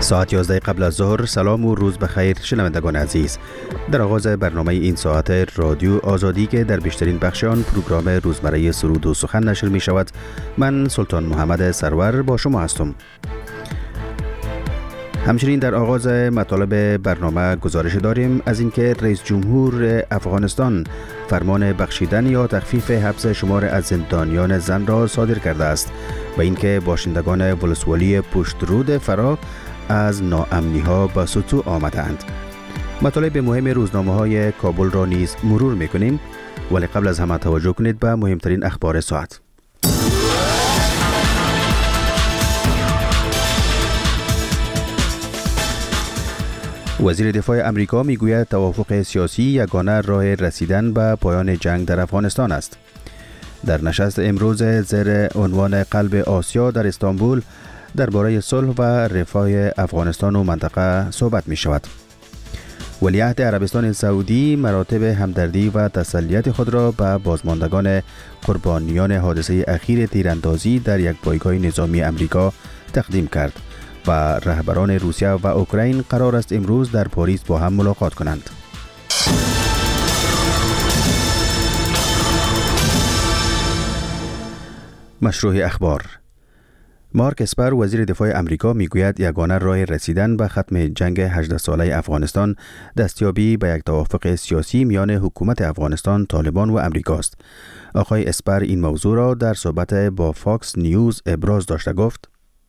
ساعت 11 قبل از ظهر. سلام و روز بخیر شنوندگان عزیز. در آغاز برنامه این ساعت رادیو آزادی که در بیشترین بخش آن پروگرام روزمره سرود و سخن نشر می شود، من سلطان محمد سرور با شما هستم. همچنین در آغاز مطالب برنامه گزارش داریم از اینکه رئیس جمهور افغانستان فرمان بخشیدن یا تخفیف حبس شمار از زندانیان زن را صادر کرده است و اینکه باشندگان ولسوالی پشت رود فرا از ناامنی‌ها به سطوح آمدند. مطالب مهم روزنامه‌های کابل را نیز مرور می‌کنیم، ولی قبل از همه توجه کنید به مهمترین اخبار ساعت. وزیر دفاع امریکا میگوید توافق سیاسی یگانه راه رسیدن به پایان جنگ در افغانستان است. در نشست امروز زیر عنوان قلب آسیا در استانبول درباره صلح و رفاه افغانستان و منطقه صحبت می شود. ولیعهد عربستان سعودی مراتب همدردی و تسلیت خود را به بازماندگان قربانیان حادثه اخیر تیراندازی در یک پایگاه نظامی امریکا تقدیم کرد و رهبران روسیه و اوکراین قرار است امروز در پاریس با هم ملاقات کنند. مشروع اخبار. مارک اسپر وزیر دفاع امریکا میگوید یگانه راه رسیدن به ختم جنگ 18 ساله افغانستان دستیابی به یک توافق سیاسی میان حکومت افغانستان، طالبان و امریکاست. آقای اسپر این موضوع را در صحبت با فاکس نیوز ابراز داشته گفت: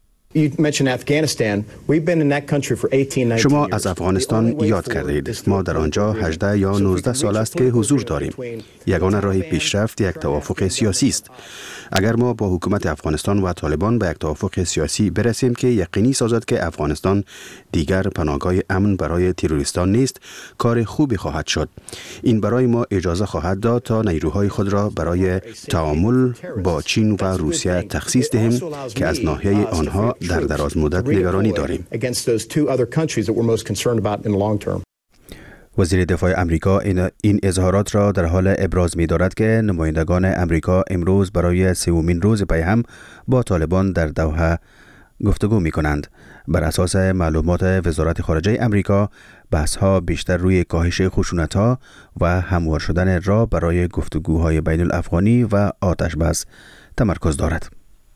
شما از افغانستان یاد کردید. ما در آنجا 18 یا 19 سال است که حضور داریم. یگانه راه پیشرفت یک توافق سیاسی است. اگر ما با حکومت افغانستان و طالبان به یک توافق سیاسی برسیم که یقینی سازد که افغانستان دیگر پناهگاه امن برای تروریستان نیست، کار خوبی خواهد شد. این برای ما اجازه خواهد داد تا نیروهای خود را برای تعامل با چین و روسیه تخصیص دهیم که از ناحیه آنها در دراز مدت نگرانی داریم. وزیر دفاع امریکا این اظهارات را در حال ابراز می دارد که نمایندگان امریکا امروز برای سومین روز پی هم با طالبان در دوحه گفتگو می کنند. بر اساس معلومات وزارت خارجه امریکا، بحث ها بیشتر روی کاهش خشونت ها و هموار شدن راه برای گفتگوهای بین الافغانی و آتش بس تمرکز دارد.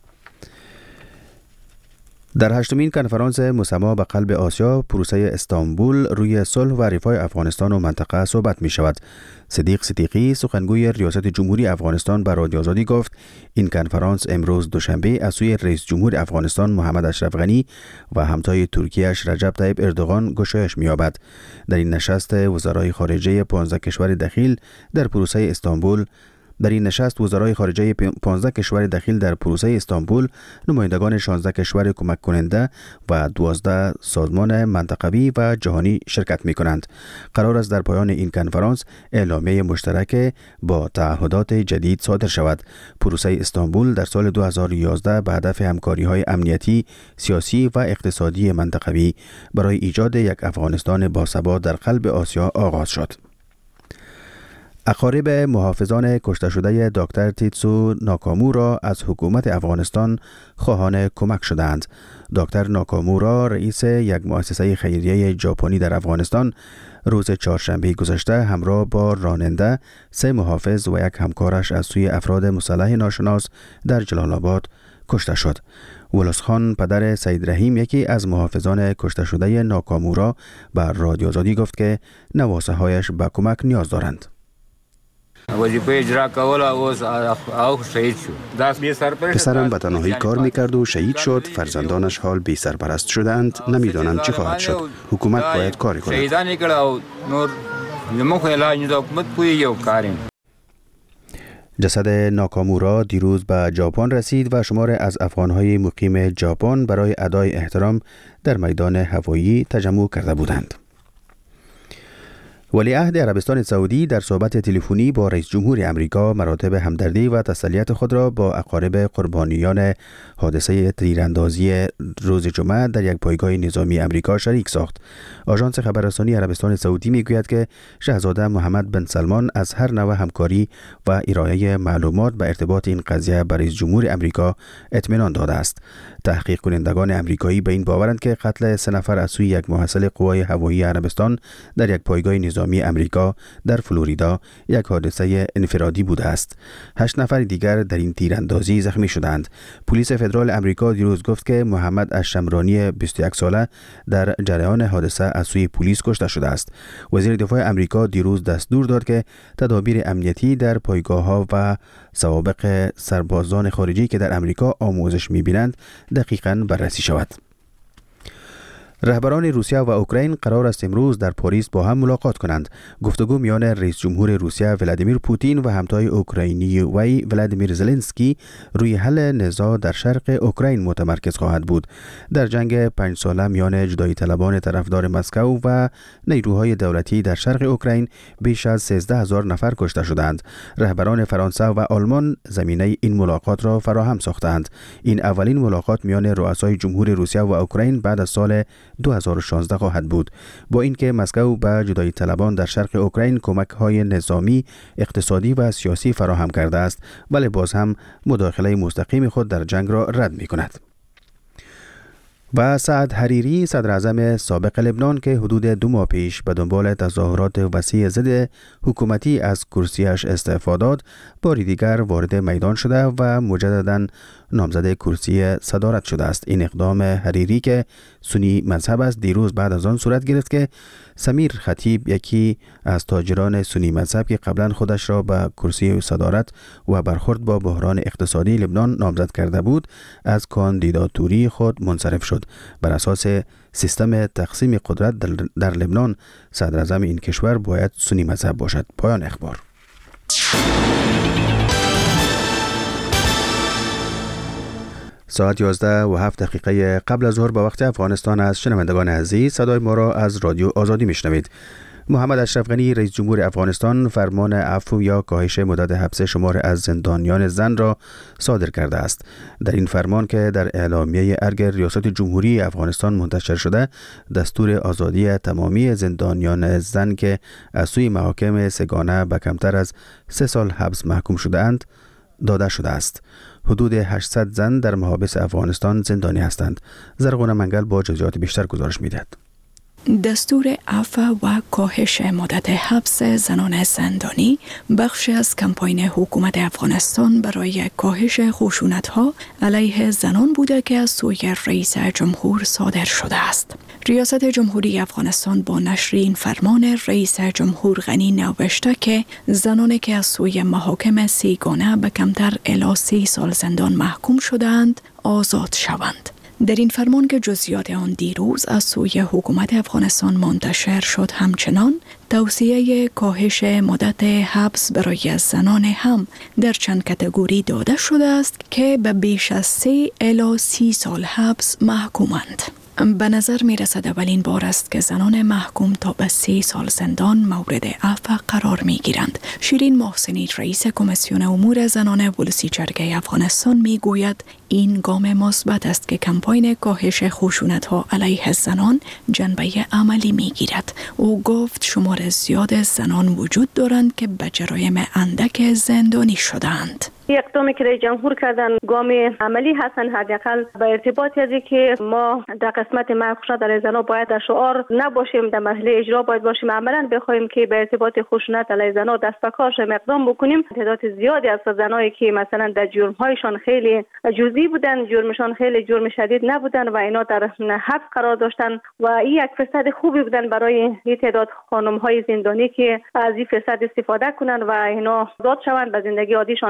در 8مین کنفرانس مسما به قلب آسیا پروسه استانبول روی صلح و رفاه افغانستان و منطقه صحبت می شود. صدیق صدیقی سخنگوی ریاست جمهوری افغانستان به رادیو آزادی گفت این کنفرانس امروز دوشنبه از سوی رئیس جمهور افغانستان محمد اشرف غنی و همتای ترکیه‌اش رجب طیب اردوغان گشایش می‌یابد. در این نشست وزرای خارجه 15 کشور دخیل در پروسه استانبول وزرای خارجه 15 کشور دخیل در پروسه استانبول، نمایندگان 16 کشور کمک کننده و 12 سازمان منطقوی و جهانی شرکت می کنند. قرار است در پایان این کنفرانس اعلامیه مشترک با تعهدات جدید صادر شود. پروسه استانبول در سال 2011 به هدف همکاری‌های امنیتی، سیاسی و اقتصادی منطقوی برای ایجاد یک افغانستان باثبات در قلب آسیا آغاز شد. اقارب محافظان کشته شده دکتر تیتسو ناکامورا از حکومت افغانستان خواهان کمک شدند. دکتر ناکامورا رئیس یک مؤسسه خیریه ژاپنی در افغانستان روز چهارشنبه گذشته همراه با راننده 3 محافظ و یک همکارش از سوی افراد مسلح ناشناس در جلال آباد کشته شد. ولس خان پدر سید رحیم یکی از محافظان کشته شده ناکامورا بر رادیو آزادی گفت که نواسه هایش به کمک نیاز دارند. وظیفه اجرا کول او شهید شد. پسرم به تنهایی کار میکرد و شهید شد. فرزندانش حال بی سرپرست شدند. نمیدانم چی خواهد شد. حکومت باید کاری کند. شهیدان کړه او نور زموږ علاج د حکومت پوی یو کاریم. جسد ناکامورا دیروز به ژاپن رسید و شمار از افغان‌های مقیم ژاپن برای ادای احترام در میدان هوایی تجمع کرده بودند. ولیعهد عربستان سعودی در صحبت تلفنی با رئیس جمهور امریکا مراتب همدردی و تسلیت خود را با اقارب قربانیان حادثه تیراندازی روز جمعه در یک پایگاه نظامی امریکا شریک ساخت. آژانس خبررسانی عربستان سعودی میگوید که شاهزاده محمد بن سلمان از هر نوع همکاری و ارائه معلومات به ارتباط این قضیه به رئیس جمهور امریکا اطمینان داده است. تحقیق کنندگان امریکایی به این باورند که قتل 3 نفر از سوی یک محصل قوای هوایی عربستان در یک پایگاه نظامی امریکا در فلوریدا یک حادثه انفرادی بوده است. 8 نفر دیگر در این تیراندازی زخمی شدند. پلیس فدرال امریکا دیروز گفت که محمد الشمرانی 21 ساله در جریان حادثه از سوی پلیس کشته شده است. وزیر دفاع امریکا دیروز دستور داد که تدابیر امنیتی در پایگاه‌ها و سوابق سربازان خارجی که در امریکا آموزش می‌بینند دقیقاً بررسی شود. رهبران روسیه و اوکراین قرار است امروز در پاریس با هم ملاقات کنند. گفتگو میان رئیس جمهور روسیه ولادیمیر پوتین و همتای اوکراینی وی ولادیمیر زلنسکی روی حل نزاع در شرق اوکراین متمرکز خواهد بود. در جنگ 5 ساله میان جدایی طلبان طرفدار مسکو و نیروهای دولتی در شرق اوکراین بیش از 13,000 نفر کشته شدند. رهبران فرانسه و آلمان زمینه این ملاقات را فراهم ساختند. این اولین ملاقات میان رؤسای جمهور روسیه و اوکراین بعد از سال 2016 خواهد بود. با اینکه مسکو به جدایی طلبان در شرق اوکراین کمک‌های نظامی، اقتصادی و سیاسی فراهم کرده است، ولی باز هم مداخله مستقیم خود در جنگ را رد می‌کند. و سعد حریری صدر اعظم سابق لبنان که حدود 2 ماه پیش به دنبال تظاهرات وسیع ضد حکومتی از کرسیش استعفا داد، باری دیگر وارد میدان شده و مجددا نامزد کرسی صدارت شده است. این اقدام حریری که سنی مذهب است دیروز بعد از آن صورت گرفت که سمیر خطیب، یکی از تاجران سنی مذهب که قبلا خودش را به کرسی صدارت و برخورد با بحران اقتصادی لبنان نامزد کرده بود، از کاندیداتوری خود منصرف شد. بر اساس سیستم تقسیم قدرت در لبنان صدر اعظم این کشور باید سنی مذهب باشد. پایان اخبار. ساعت 11:07 قبل از ظهر به وقت افغانستان از شنوندگان عزیز صدای ما را از رادیو آزادی میشنوید. محمد اشرف غنی رئیس جمهور افغانستان فرمان عفو یا کاهش مدت حبس شمار از زندانیان زن را صادر کرده است. در این فرمان که در اعلامیه ارگ ریاست جمهوری افغانستان منتشر شده، دستور آزادی تمامی زندانیان زن که از سوی محاکم سگانه به کمتر از 3 سال حبس محکوم شده اند داده شده است. حدود 800 زن در محابس افغانستان زندانی هستند. زرغونه منگل با جزئیات بیشتر گزارش می‌دهد. دستور عفو و کاهش مدت حبس زنان زندانی بخشی از کمپاین حکومت افغانستان برای کاهش خشونت‌ها علیه زنان بوده که از سوی رئیس جمهور صادر شده است. ریاست جمهوری افغانستان با نشر این فرمان رئیس جمهور غنی نوشته که زنانی که از سوی محاکم سیگانه به کمتر الی 30 سال زندان محکوم شدند آزاد شوند. در این فرمان که جزئیات آن دیروز از سوی حکومت افغانستان منتشر شد، همچنان توصیه کاهش مدت حبس برای زنان هم در چند کاتگوری داده شده است که به بیش از 3 الی 30 سال حبس محکومند. به نظر می رسد اولین بار است که زنان محکوم تا به 30 سال زندان مورد عفو قرار می گیرند. شیرین محسنی رئیس کمیسیون امور زنان ولسی جرگه افغانستان می گوید این گام مثبت است که کمپاین کاهش خشونت‌ها علیه زنان جنبه عملی می گیرد. او گفت شمار زیاد زنان وجود دارند که به جرایم اندک زندانی شدند. اقدامی که رئیس جمهور کردن گام عملی هستن، حداقل به ارتباط ازی که ما در قسمت خشونت علیه زنان باید در شعار نباشیم، در مرحله اجرا باید باشیم، عملا بخوایم که به ارتباط خشونت علیه زنان دست به کار شیم، اقدام بکنیم. تعداد زیادی از زنایی که مثلا در جرم‌هایشان خیلی جزئی بودن، جرمشان خیلی جرم شدید نبودن و اینا در حبس قرار داشتن و این یک فرصت خوبی بودن برای این تعداد خانم‌های زندانی که از این فرصت استفاده کنن و اینا آزاد شوند، به زندگی عادیشان برگردن.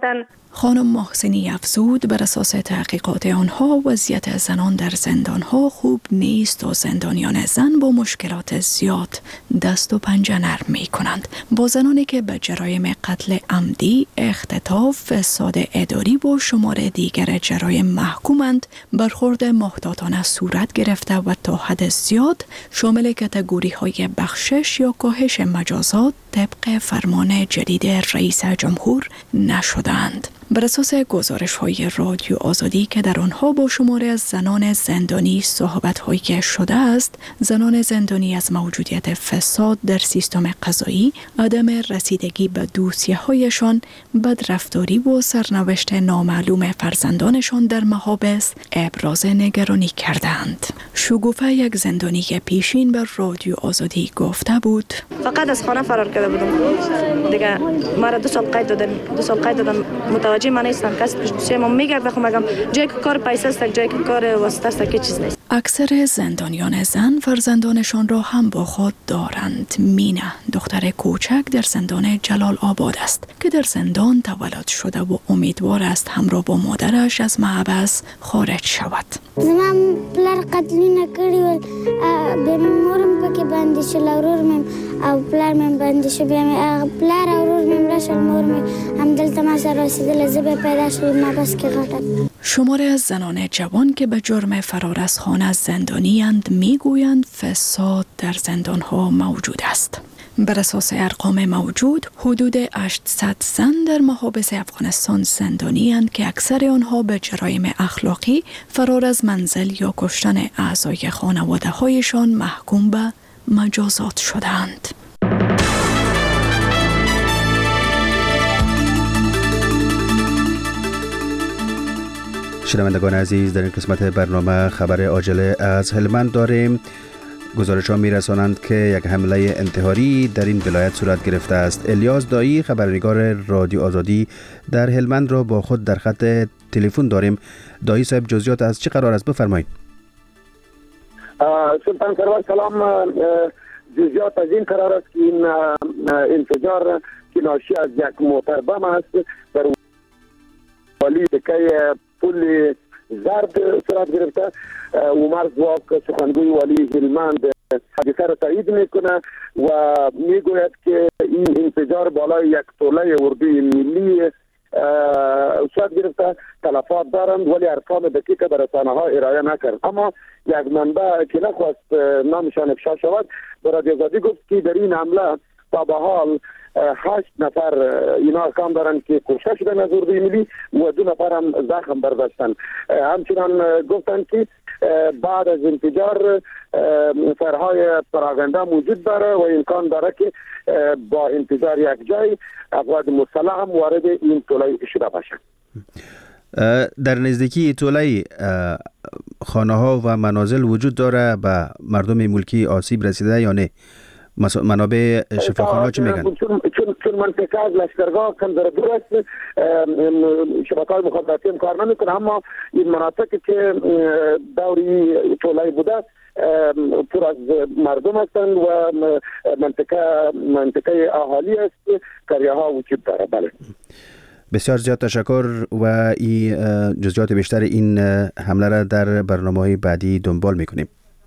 کردن. خانم محسنی افزود بر اساس تحقیقات آنها وضعیت زنان در زندانها خوب نیست و زندانیان زن با مشکلات زیاد دست و پنجه نرم می کنند. با زنانی که به جرایم قتل عمدی، اختطاف، فساد اداری و شمار دیگر جرایم محکومند برخورد محتاطانه صورت گرفته و تا حد زیاد شامل کاتگوری های بخشش یا کاهش مجازات طبق فرمان جدید رئیس جمهور نشدند. بر اساس گزارش‌های رادیو آزادی که در آنها با شماری از زنان زندانی صحبت‌هایی شده است، زنان زندانی از موجودیت فساد در سیستم قضایی، عدم رسیدگی به دوسیه‌هایشان، بدرفتاری و سرنوشت نامعلوم فرزندانشان در محابس ابراز نگرانی کردند. شگوفه یک زندانی پیشین بر رادیو آزادی گفته بود: فقط از خانه فرار کرده بودم. دیگه مرا 2 سال قید دادن. متوجه من نیستم، کسی پیشم میگرده. خب مگم جایی که کار پیسه است، جایی که کار واسطه است، که چیز نیست. اکثر زندانیان زن فرزندانشان را هم با خود دارند. مینا، دختر کوچک، در زندان جلال آباد است که در زندان تولد شده و امیدوار است همراه با مادرش از محبس خارج شود. زمان پلار قتلونه کړی ول، به مورم پکې باندې شل، اورور مې او پلار مې باندې شو، بیا مې پلار اورور مې راشل، مور مې هم دلته ما سره رسیدله، زه به پیدا شدم محبس کې غټه. شماری از زنان جوان که به جرم فرار از خانه زندانی اند میگویند فساد در زندانها موجود است. بر اساس ارقام موجود حدود 800 زن در محابس افغانستان زندانی اند که اکثر آنها به جرایم اخلاقی، فرار از منزل یا کشتن اعضای خانواده هایشان محکوم به مجازات شدند. شنوندگان عزیز، در این قسمت برنامه خبر عاجله از هلمند داریم. گزارش‌ها می‌رسانند که یک حمله انتحاری در این ولایت صورت گرفته است. الیاس دایی، خبرنگار رادیو آزادی در هلمند را با خود در خط تلفن داریم. دایی صاحب، جزئیات از چه قرار است بفرمایید. سلطان سرور سلام. جزئیات از این قرار است که این انفجار که ناشی از یک موتر بم است در والی دکه پل زرد صورت گرفته. عمر زواک، سخنگوی والی هلمند، حادثه را تایید میکنه و میگوید که این انفجار بالای یک توله اردوی ملی صورت گرفته. تلفات دارند ولی ارقام دقیق به رسانه‌ها ارائه نکرد. اما یک منبع که نخواست نامشان افشا شود به رادیو آزادی گفت که در این حمله تا به حال 8 نفر اینا ارقام دارند که کشته شدن از اردوی ملی و 2 نفر هم زخم برداشتن. همچنان گفتند که بعد از انفجار فرهای پراگنده موجود داره و امکان داره که با انفجار یک جای افراد مسلح هم وارد این توله شده باشند. در نزدیکی توله خانه ها و منازل وجود داره، به مردم ملکی آسیب رسیده یا نه؟ منابع شفاخانه ها چی میگن؟ چون منطقه از لشکرگاه کم در دور است، شبکه‌های مخابراتی هم کار نمیکنه، اما این مناطقی که دوری توله بوده پر از مردم هستند و منطقه اهالی است، قریه ها وجود داره. بله. بسیار زیاد تشکر و این جزئیات بیشتر این حمله را در برنامه‌های بعدی دنبال میکنیم.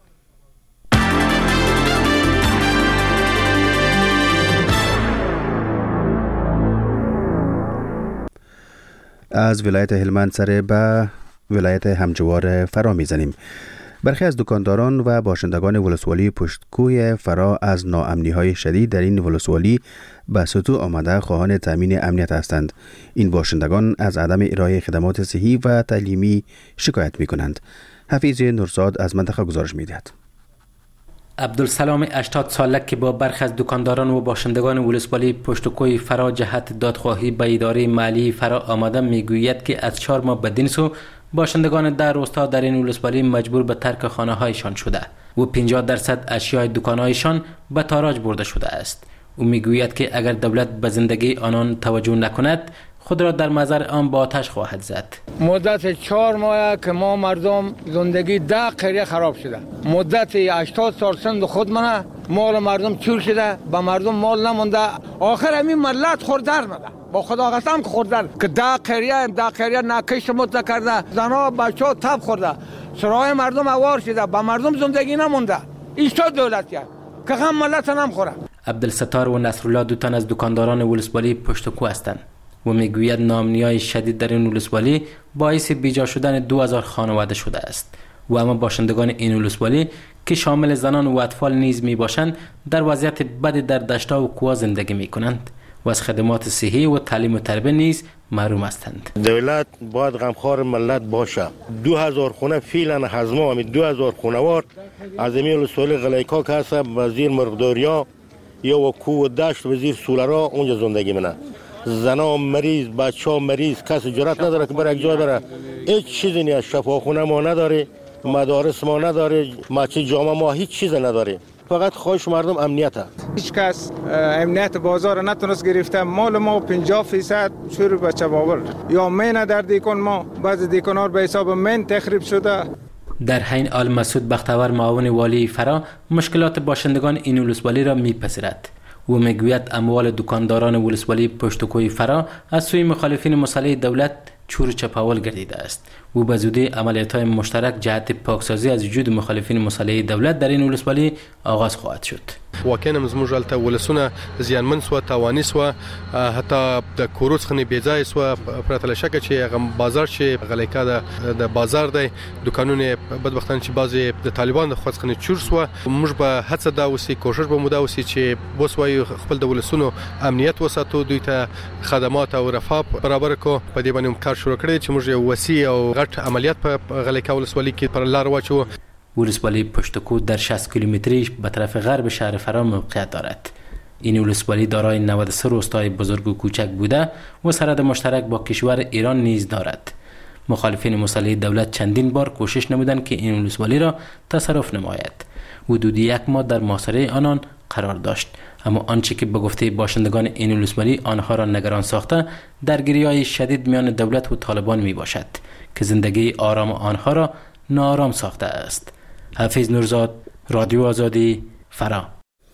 از ولایت هلمند سر به ولایت همجوار فرا میزنیم. برخی از دکانداران و باشندگان ولسوالی پشتکوی فرا از ناامنی‌های شدید در این ولسوالی به سطوح آمده خواهان تامین امنیت هستند. این باشندگان از عدم ارائه خدمات صحی و تعلیمی شکایت می‌کنند. حفیظ نورزاد از منطقه گزارش می‌دهد. عبدالسلام 80 ساله که با برخی از دکانداران و باشندگان ولسوالی پشتکوی فرا جهت دادخواهی به اداره مالی فرا آمده میگوید که از 4 ماه بدین سو باشندگان در روستا در این ولسوالی مجبور به ترک خانه هایشان شده و 50% اشیای دکانهایشان به تاراج برده شده است. او میگوید که اگر دولت به زندگی آنان توجه نکند خود را در مزار آن با آتش خواهد زد. مدت 4 ماه که ما مردم زندگی 10 قریه خراب شده. مدت 80 سال سند خود منه مال مردم چور شده، به مردم مال نمونده. آخر همین ملت خور در نده. با خدا قسم که خوردن که ده قریه نکش مت کرده، زنا بچه‌ها تب خورده، سرای مردم اوار شده، با مردم زندگی نمونده. ایشتا دولتیه که غم ملت نمیخوره. عبدالستار و نصرالله دو تن از دکانداران ولسوالی پشت کو هستند و میگوید ناامنی‌های شدید در این ولسوالی باعث بیجا شدن 2000 خانواده شده است و اما باشندگان این ولسوالی که شامل زنان و اطفال نیز می باشند در وضعیت بدی در دشت‌ها و کوها زندگی می کنند و از خدمات صحی و تعلیم و تربیت نیز محروم هستند. دولت باید غمخوار ملت باشه. 2000 خونه فعلا هضم و 2000 خانوار از این ولسوالی غلیکا که هست وزیر مرغداریا یا و کو و دشت وزیر سولرا اونجا زندگی منه. زنا مریض، بچه‌ها مریض، کسی جرأت نداره که بر یک جای بره. هیچ چیزی نیست، شفاخونه ما نداره، مدارس ما نداره، مچه جامعه ما هیچ چیز نداره. فقط خواهش مردم امنیت هست. هیچ کس امنیت بازار نتونست گرفته. مال ما 50% شروع به چباور یا مین در دیکن ما بعض دیکنار به حساب مین تخریب شده. در حین حال مسعود بختور معاون والی فرا مشکلات باشندگان این ولسوالی را میپذیرد و میگوید اموال دکانداران ولسوالی پشتکوی فرا از سوی مخالفین مسلح دولت چور چپاول گردیده است و به زودی عملیات‌های مشترک جهت پاکسازی از وجود مخالفین مسلح دولت در این ولسوالی آغاز خواهد شد. واقعا زموږ هلته ولسونه زیانمن سوه، تاواني سوه، حتی د کورو څخه بې ځایه سوه، پرته له شکه چې هغه بازار چې غلیکا د بازار دی، دوکانونه بدبختانه چې بعضې د طالبانو د خوا څخه چور سوه. موږ به هڅه دا وسي، کوشش به مو دا وسي چې وسوایو خپل د ولسونو امنیت وساتو، دوی ته خدمات او رفاه برابر کړو. په دې باندې کار شروع کړی چې موږ یو وسیع او غټ عملیات په غلیکا ولسوالي کې پر لار واچو. ولسوالی پشتکو در 60 کیلومتری به طرف غرب شهر فرا موقعیت دارد. این ولسوالی دارای 93 روستای بزرگ و کوچک بوده و سرحد مشترک با کشور ایران نیز دارد. مخالفین مسلح دولت چندین بار کوشش نمودند که این ولسوالی را تصرف نماید. حدود 1 ماه در محاصره آنان قرار داشت، اما آنچه که به گفته باشندگان این ولسوالی آنها را نگران ساخته درگیری‌های شدید میان دولت و طالبان می باشد که زندگی آرام آنها را ناآرام ساخته است. حفیظ نورزاد، رادیو آزادی، فرا.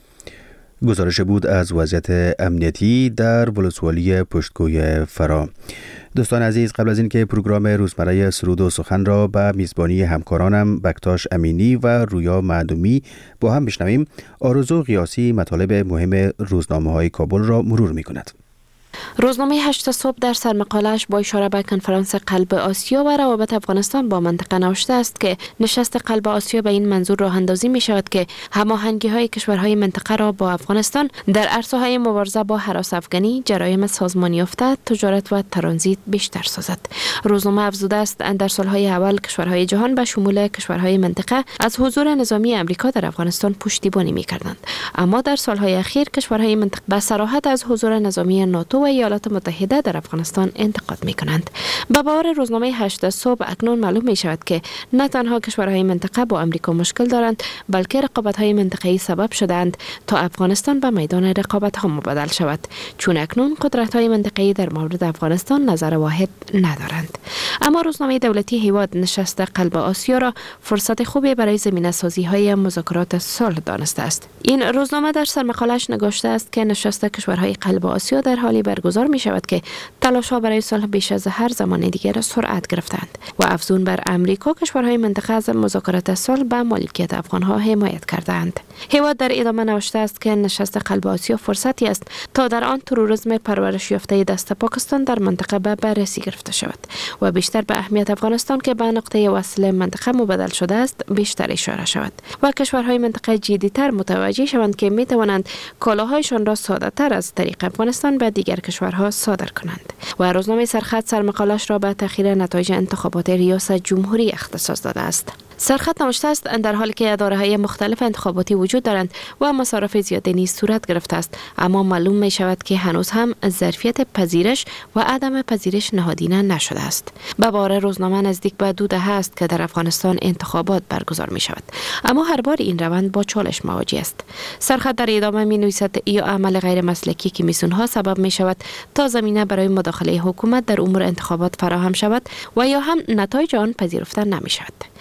گزارش بود از وضعیت امنیتی در ولسوالی پشتکوی فرا. دوستان عزیز، قبل از اینکه پروگرام روزمره سرود و سخن را به میزبانی همکارانم بکتاش امینی و رویا معدومی با هم بشنویم، آرزو قیاسی مطالب مهم روزنامه‌های کابل را مرور می‌کند. روزنامه 8 صبح در سرمقاله‌اش با اشاره به کنفرانس قلب آسیا و روابط افغانستان با منطقه نوشته است که نشست قلب آسیا به این منظور راه اندازی می شود که هماهنگی‌های کشورهای منطقه را با افغانستان در عرصه‌های مبارزه با هراس افغانی، جرایم سازمانی یافته، تجارت و ترانزیت بیشتر سازد. روزنامه افزوده است در سالهای اول کشورهای جهان به شمول کشورهای منطقه از حضور نظامی آمریکا در افغانستان پشتیبانی می‌کردند، اما در سالهای اخیر کشورهای منطقه به صراحت از حضور نظامی ناتو و ایالات متحده در افغانستان انتقاد می‌کنند. به باور روزنامه 8 صبح اکنون معلوم می‌شود که نه تنها کشورهای منطقه با آمریکا مشکل دارند، بلکه رقابت‌های منطقه‌ای سبب شدند تا افغانستان به میدان رقابت‌ها مبادل شود، چون اکنون قدرت‌های منطقه‌ای در مورد افغانستان نظر واحد ندارند. اما روزنامه دولتی هیواد نشست قلب آسیا را فرصت خوبی برای زمینه‌سازی‌های مذاکرات صلح دانسته است. این روزنامه در سرمقاله‌اش نگاشته است که نشست کشورهای قلب آسیا در حالی برگزار می شود که تلاش‌ها برای صلح بیش از هر زمان دیگر سرعت گرفتند و افزون بر امریکا کشورهای منطقه از مذاکرات صلح به مالکیت افغان‌ها حمایت کردند. هیواد در ادامه نوشته است که نشست قلب آسیا فرصتی است تا در آن تروریسم پرورش یافته دست پاکستان در منطقه به بررسی گرفته شود و بیشتر به اهمیت افغانستان که به نقطه وصل منطقه مبادل شده است بیشتر اشاره شود و کشورهای منطقه جدی‌تر متوجه شوند که می توانند کالاهایشان را ساده‌تر از طریق افغانستان به دیگر کشورها صادر کنند. و روزنامه سرخط سرمقاله‌اش را به تأخیر نتایج انتخابات ریاست جمهوری اختصاص داده است. سرخط نوشته است در حالی که اداره‌های مختلف انتخاباتی وجود دارند و مصارف زیاده نیز صورت گرفته است، اما معلوم می شود که هنوز هم ظرفیت پذیرش و عدم پذیرش نهادینه نشده است. به باور روزنامه نزدیک به 2 دهه است که در افغانستان انتخابات برگزار می شود، اما هر بار این روند با چالش مواجه است. سرخط در ادامه می نویسد یا عمل غیر مسلکی کمیسیون‌ها سبب می شود تا زمینه برای مداخله حکومت در امور انتخابات فراهم شود و یا هم نتایج آن پذیرفته نمی شود. نویسنده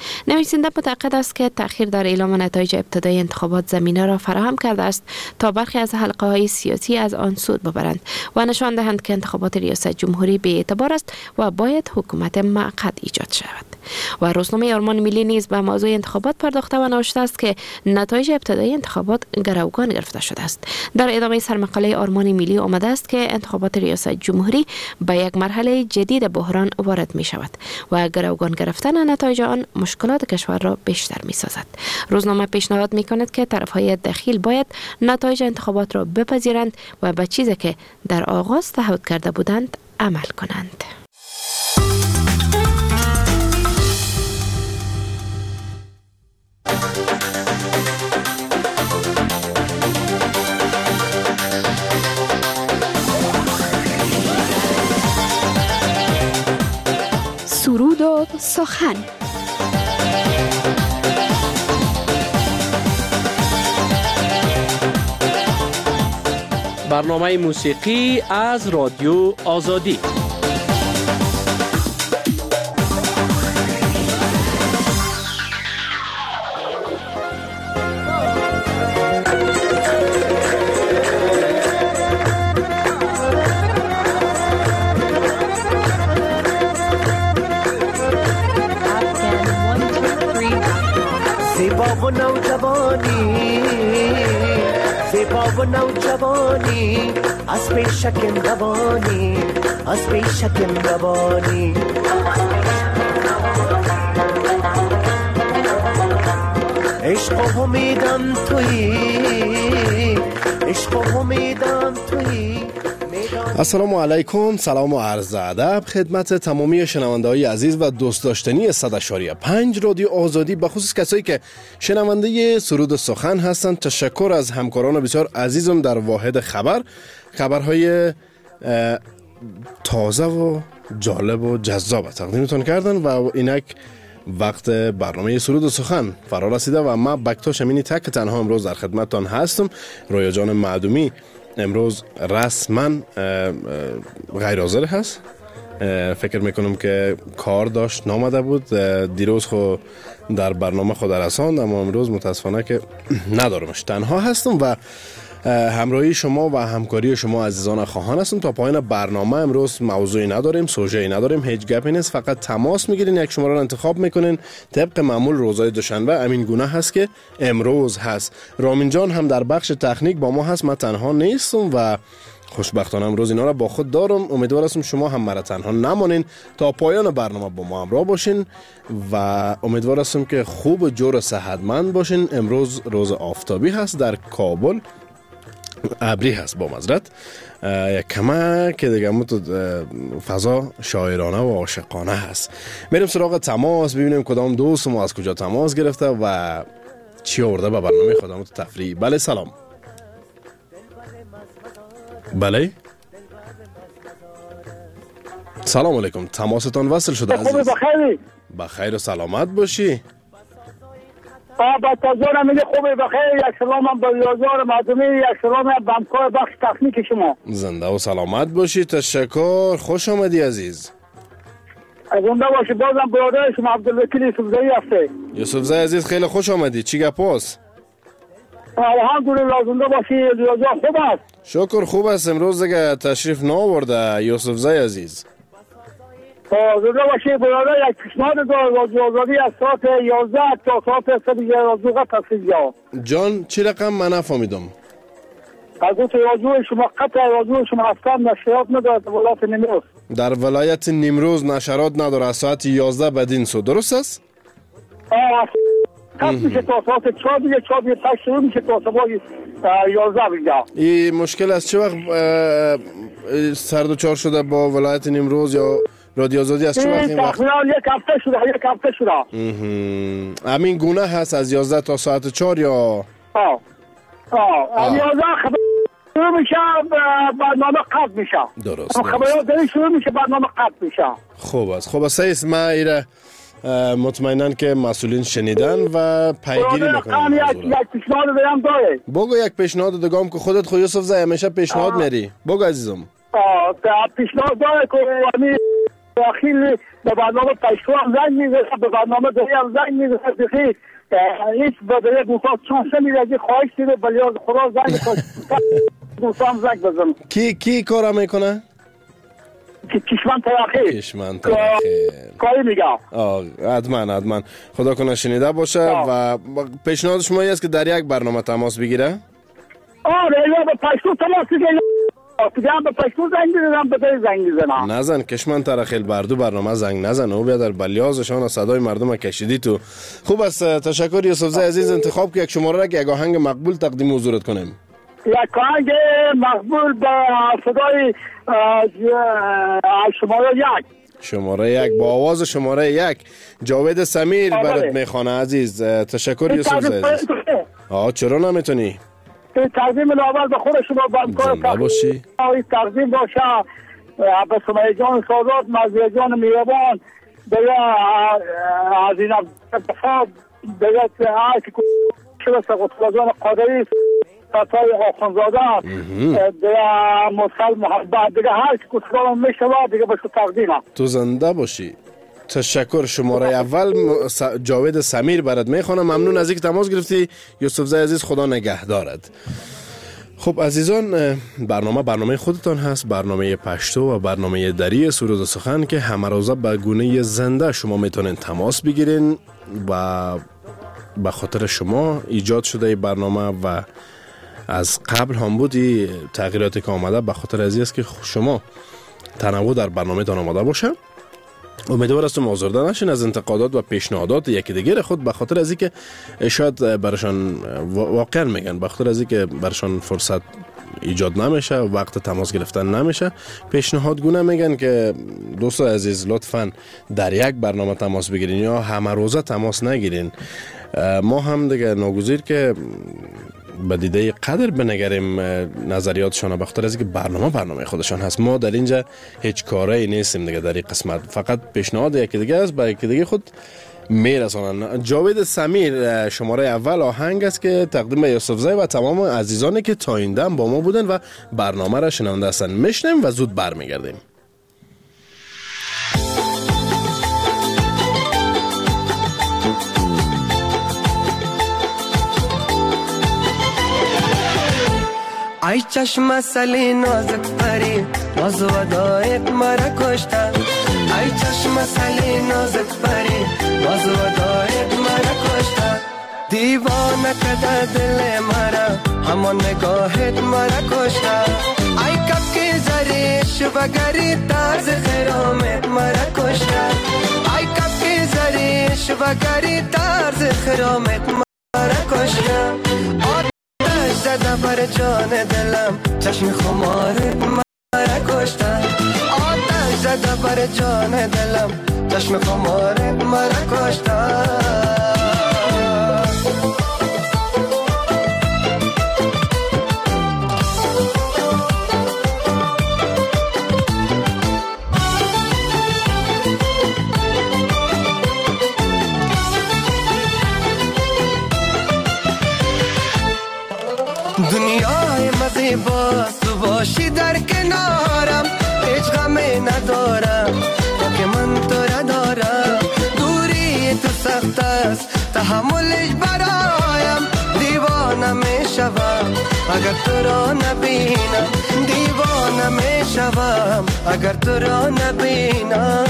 نویسنده معتقد است که تأخیر در اعلام نتایج ابتدایی انتخابات زمینه را فراهم کرده است تا برخی از حلقه‌های سیاسی از آن سود ببرند و نشان دهند که انتخابات ریاست جمهوری بی‌اعتبار است و باید حکومت موقت ایجاد شود. و روزنامه آرمان ملی نیز به موضوع انتخابات پرداخته و نوشته است که نتایج ابتدایی انتخابات گروگان گرفته شده است. در ادامه سرمقاله آرمان ملی آمده است که انتخابات ریاست جمهوری به یک مرحله جدید بحران وارد می شود و گروگان گرفتن نتایج آن مشکلات کشور را بیشتر می سازد. روزنامه پیشنهاد می کند که طرفهای دخیل باید نتایج انتخابات را بپذیرند و به چیزی که در آغاز تعهد کرده بودند عمل کنند. سرود و سخن. برنامه موسیقی از رادیو آزادی. زیبا و نوجوانی از پیشکن روانی از پیشکن روانی عشق و امیدم تویی عشق و امیدم تویی. السلام علیکم، سلام و عرض ادب خدمت تمامی شنونده‌های عزیز و دوست داشتنی 100.5 رادیو آزادی، به خصوص کسایی که شنونده سرود سخن هستند. تشکر از همکاران بسیار عزیزم در واحد خبرهای تازه و جالب و جذاب تقدیمتون کردن و اینک وقت برنامه سرود سخن فرا رسیده و من بکتاش امینی تک تنها امروز در خدمتتان هستم. رویا جان معدومی امروز رسما غیر حاضر هست. فکر میکنم که کار داشت نامده بود. دیروز خود در برنامه خود رساند، اما امروز متاسفانه که ندارمش. تنها هستم و همراهی شما و همکاری شما عزیزان خواهان هستم. تا پایان برنامه امروز موضوعی نداریم، سوژه‌ای نداریم، هیچ گپی نیست. فقط تماس میگیرین، یک شماره رو انتخاب میکنین طبق معمول روزهای دوشنبه. امین گونه هست که امروز هست. رامین جان هم در بخش تکنیک با ما هست. من تنها نیستم و خوشبختانه امروز اینا را با خود دارم. امیدوار هستم شما هم مرا تنها نمانین، تا پایان برنامه با ما همراه باشین و امیدوار هستم که خوب جور صحتمند باشین. امروز روز آفتابی هست، در کابل ابری هست با معذرت، یک کمک که دیگه فضا شاعرانه و عاشقانه هست. میریم سراغ تماس، ببینیم کدام دوست ما از کجا تماس گرفته و چی آورده به برنامه خدمات تفریحی. بله سلام. بله سلام علیکم، تماستان وصل شده عزیز. بخیر و سلامت باشی. بطازان میگه خوبه بخیر. یک سلام هم به یازار معدومی، یک سلام هم به همکار بخش تکنیک شما. زنده و سلامت باشی. تشکر، خوش آمدی عزیز. زنده باشی. بازم برادر شما عبدالوکیل یوسفزایی هسته. یوسفزایی عزیز خیلی خوش آمدی. چی گپ است؟ الحمدلله زنده باشی. یازار خوب است؟ شکر خوب است. امروز دیگه تشریف نآورده یوسفزایی عزیز. زنده باشی برادر. یک پیشنهاد دار رادیو آزادی از ساعت 11 تا ساعت 12 تصویح جان. چی رقم؟ من نفهمیدم. از اون رادیو شما قطع رادیو شما اصلا نشرات نداره در ولایت نیمروز. در ولایت نیمروز نشرات نداره از ساعت 11 بدین سو، درست است؟ قطع میشه تا ساعت 4 دیگه 4 دیگه تک شروع میشه تا صبح 11 دیگه. این مشکل از چه وقت سر و چار شده با ولایت نیمروز یا رادیو آزادی از چه وقت این وقت؟ تقریبا یک هفته شده. همین گونه هست از 11 تا ساعت 4 یا 11 خبر شروع میشه برنامه قطع میشه. درست. خبرات داری شروع میشه برنامه قطع میشه. خوب است سیس ما ایره مطمئنن که مسئولین شنیدن و پیگیری میکنن. یک پیشنهاد دیگه داره. بگو یک پیشنهاد دیگه هم که خودت خو یوسف زای همیشه پیشنهاد میری. بگو عزیزم. پیشنهاد داره که اخیر به برنامه پشتو هم زنگ میزنه، به برنامه دری هم زنگ میزنه، بخیر هیچ بدهی دوستان چانسه میده خواهش دیده بلیاز خدا زنگ دوستان زنگ بزن. کی کار میکنه؟ کشمن تراخی. کشمن تراخی کاری میگم. حتما خدا کنه شنیده باشه. و پیشنهاد شما است که در یک برنامه تماس بگیره؟ یا به پشتو تماس بگیره، دیگه به پشتو زنگ میزنم، به در زنگ میزنم. نزن کشمن ترخیل بردو برنامه زنگ نزن، او بیا در بلیازشان صدای مردم کشیدی تو. خوب است، تشکر یوسفزای عزیز. انتخاب که یک شماره را که یک آهنگ مقبول تقدیم حضورت کنیم. یک آهنگ مقبول با صدای شماره یک با آواز شماره یک جاوید سمیر برات میخوانه عزیز. تشکر یوسفزای عزیز. چرا نمیتونی؟ تقدیم اول به خود شما زنده باشی. تقدیم باشه به سمیه جان سادات، مزیه جان میربان، دیگه از این اتفاق دیگه که شده سقوط جان قادری فتای آخونزاده دیگه مسخل محبت دیگه هر که کسکارم میشوه دیگه به شو تقدیمم. تو زنده باشی. تشکر. شماره اول جاوید سمیر برات میخوانم. ممنون از اینکه تماس گرفتی یوسفزای عزیز. خدا نگهدارت. خب عزیزان، برنامه خودتان هست، برنامه پشتو و برنامه دری سرود و سخن که همه روزه به گونه زنده شما میتونین تماس بگیرین و به خاطر شما ایجاد شده ای برنامه و از قبل هم بودی تغییراتی که آمده به خاطر از است که شما تنوع در برنامه تان آمده باشه. امیدوار هستم آزرده نشین از انتقادات و پیشنهادات یکی دیگر خود، به خاطر از اینکه شاید برشان واقعا میگن به خاطر از اینکه برشان فرصت ایجاد نمیشه، وقت تماس گرفتن نمیشه، پیشنهاد گونه میگن که دوستان عزیز لطفاً در یک برنامه تماس بگیرین یا همه روزه تماس نگیرین. ما هم دیگه ناگزیر که به دیده قدر بنگریم نظریاتشان، به خاطر از اینکه برنامه خودشان هست. ما در اینجا هیچ کاری نیستیم دیگه در این قسمت، فقط پیشنهاد یکی دیگه است به یکی دیگه خود میرسانن. جاوید سمیر شماره اول آهنگ است که تقدیم یوسفزای و تمام عزیزانی که تا این دم با ما بودن و برنامه را شنونده هستند میشنیم و زود برمیگردیم. ای چشم سلی نازک پری باز ودایت مرا کشته، ای چشم سلی نازک پری باز ودایت مرا کشته، دیوانه کده دل مرا همان نگاهت مرا کشته، ای کب کی زریش وگری ترز خرامت مرا کشته، ای کب کی زریش وگری ترز خرامت مرا کشته، زده بر جان دلم چشم خمارت مرا کشته، آتش زده بر جان دلم چشم خمارت مرا کشته. دنیای مزی باز تو باشی در کنارم، هیچ غمی ندارم تا که من تو را دارم، دوری تو سخت است تحملش برایم، دیوانه می شوم اگر تو را نبینم، دیوانه می شوم اگر تو را نبینم.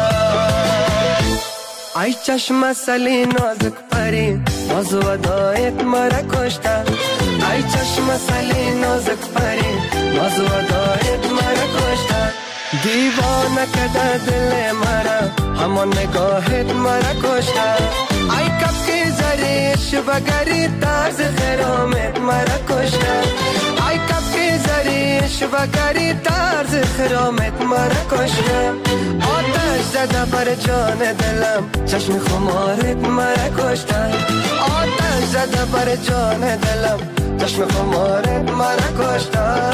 ای چشم سلی نازک پری باز ودایت مرا کشته، ای چشم سلی نازک پری باز ودایت مرا کشته، دیوانه کده دل مرا همان نگاهت مرا کشته، ای کب کی زریش وگری ترز خرامت مرا کشته، ای کب کی زریش وگری ترز خرامت مرا کشته، آتش زده بر جان دلم چشم خمارت مرا کشته، آتش زده بر جان دلم چشم خمارت مرا کشته.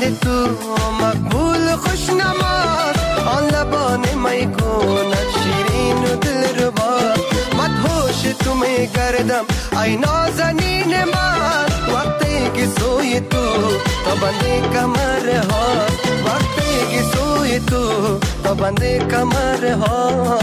سوی تو مقبول خوش نماز آن لبان میگونت شیرین و دل ربا مدهوش تو میگردم ای نازنین من وقتی که سوی تو تا بند کمر ها وقتی که سوی تو تا بند کمر ها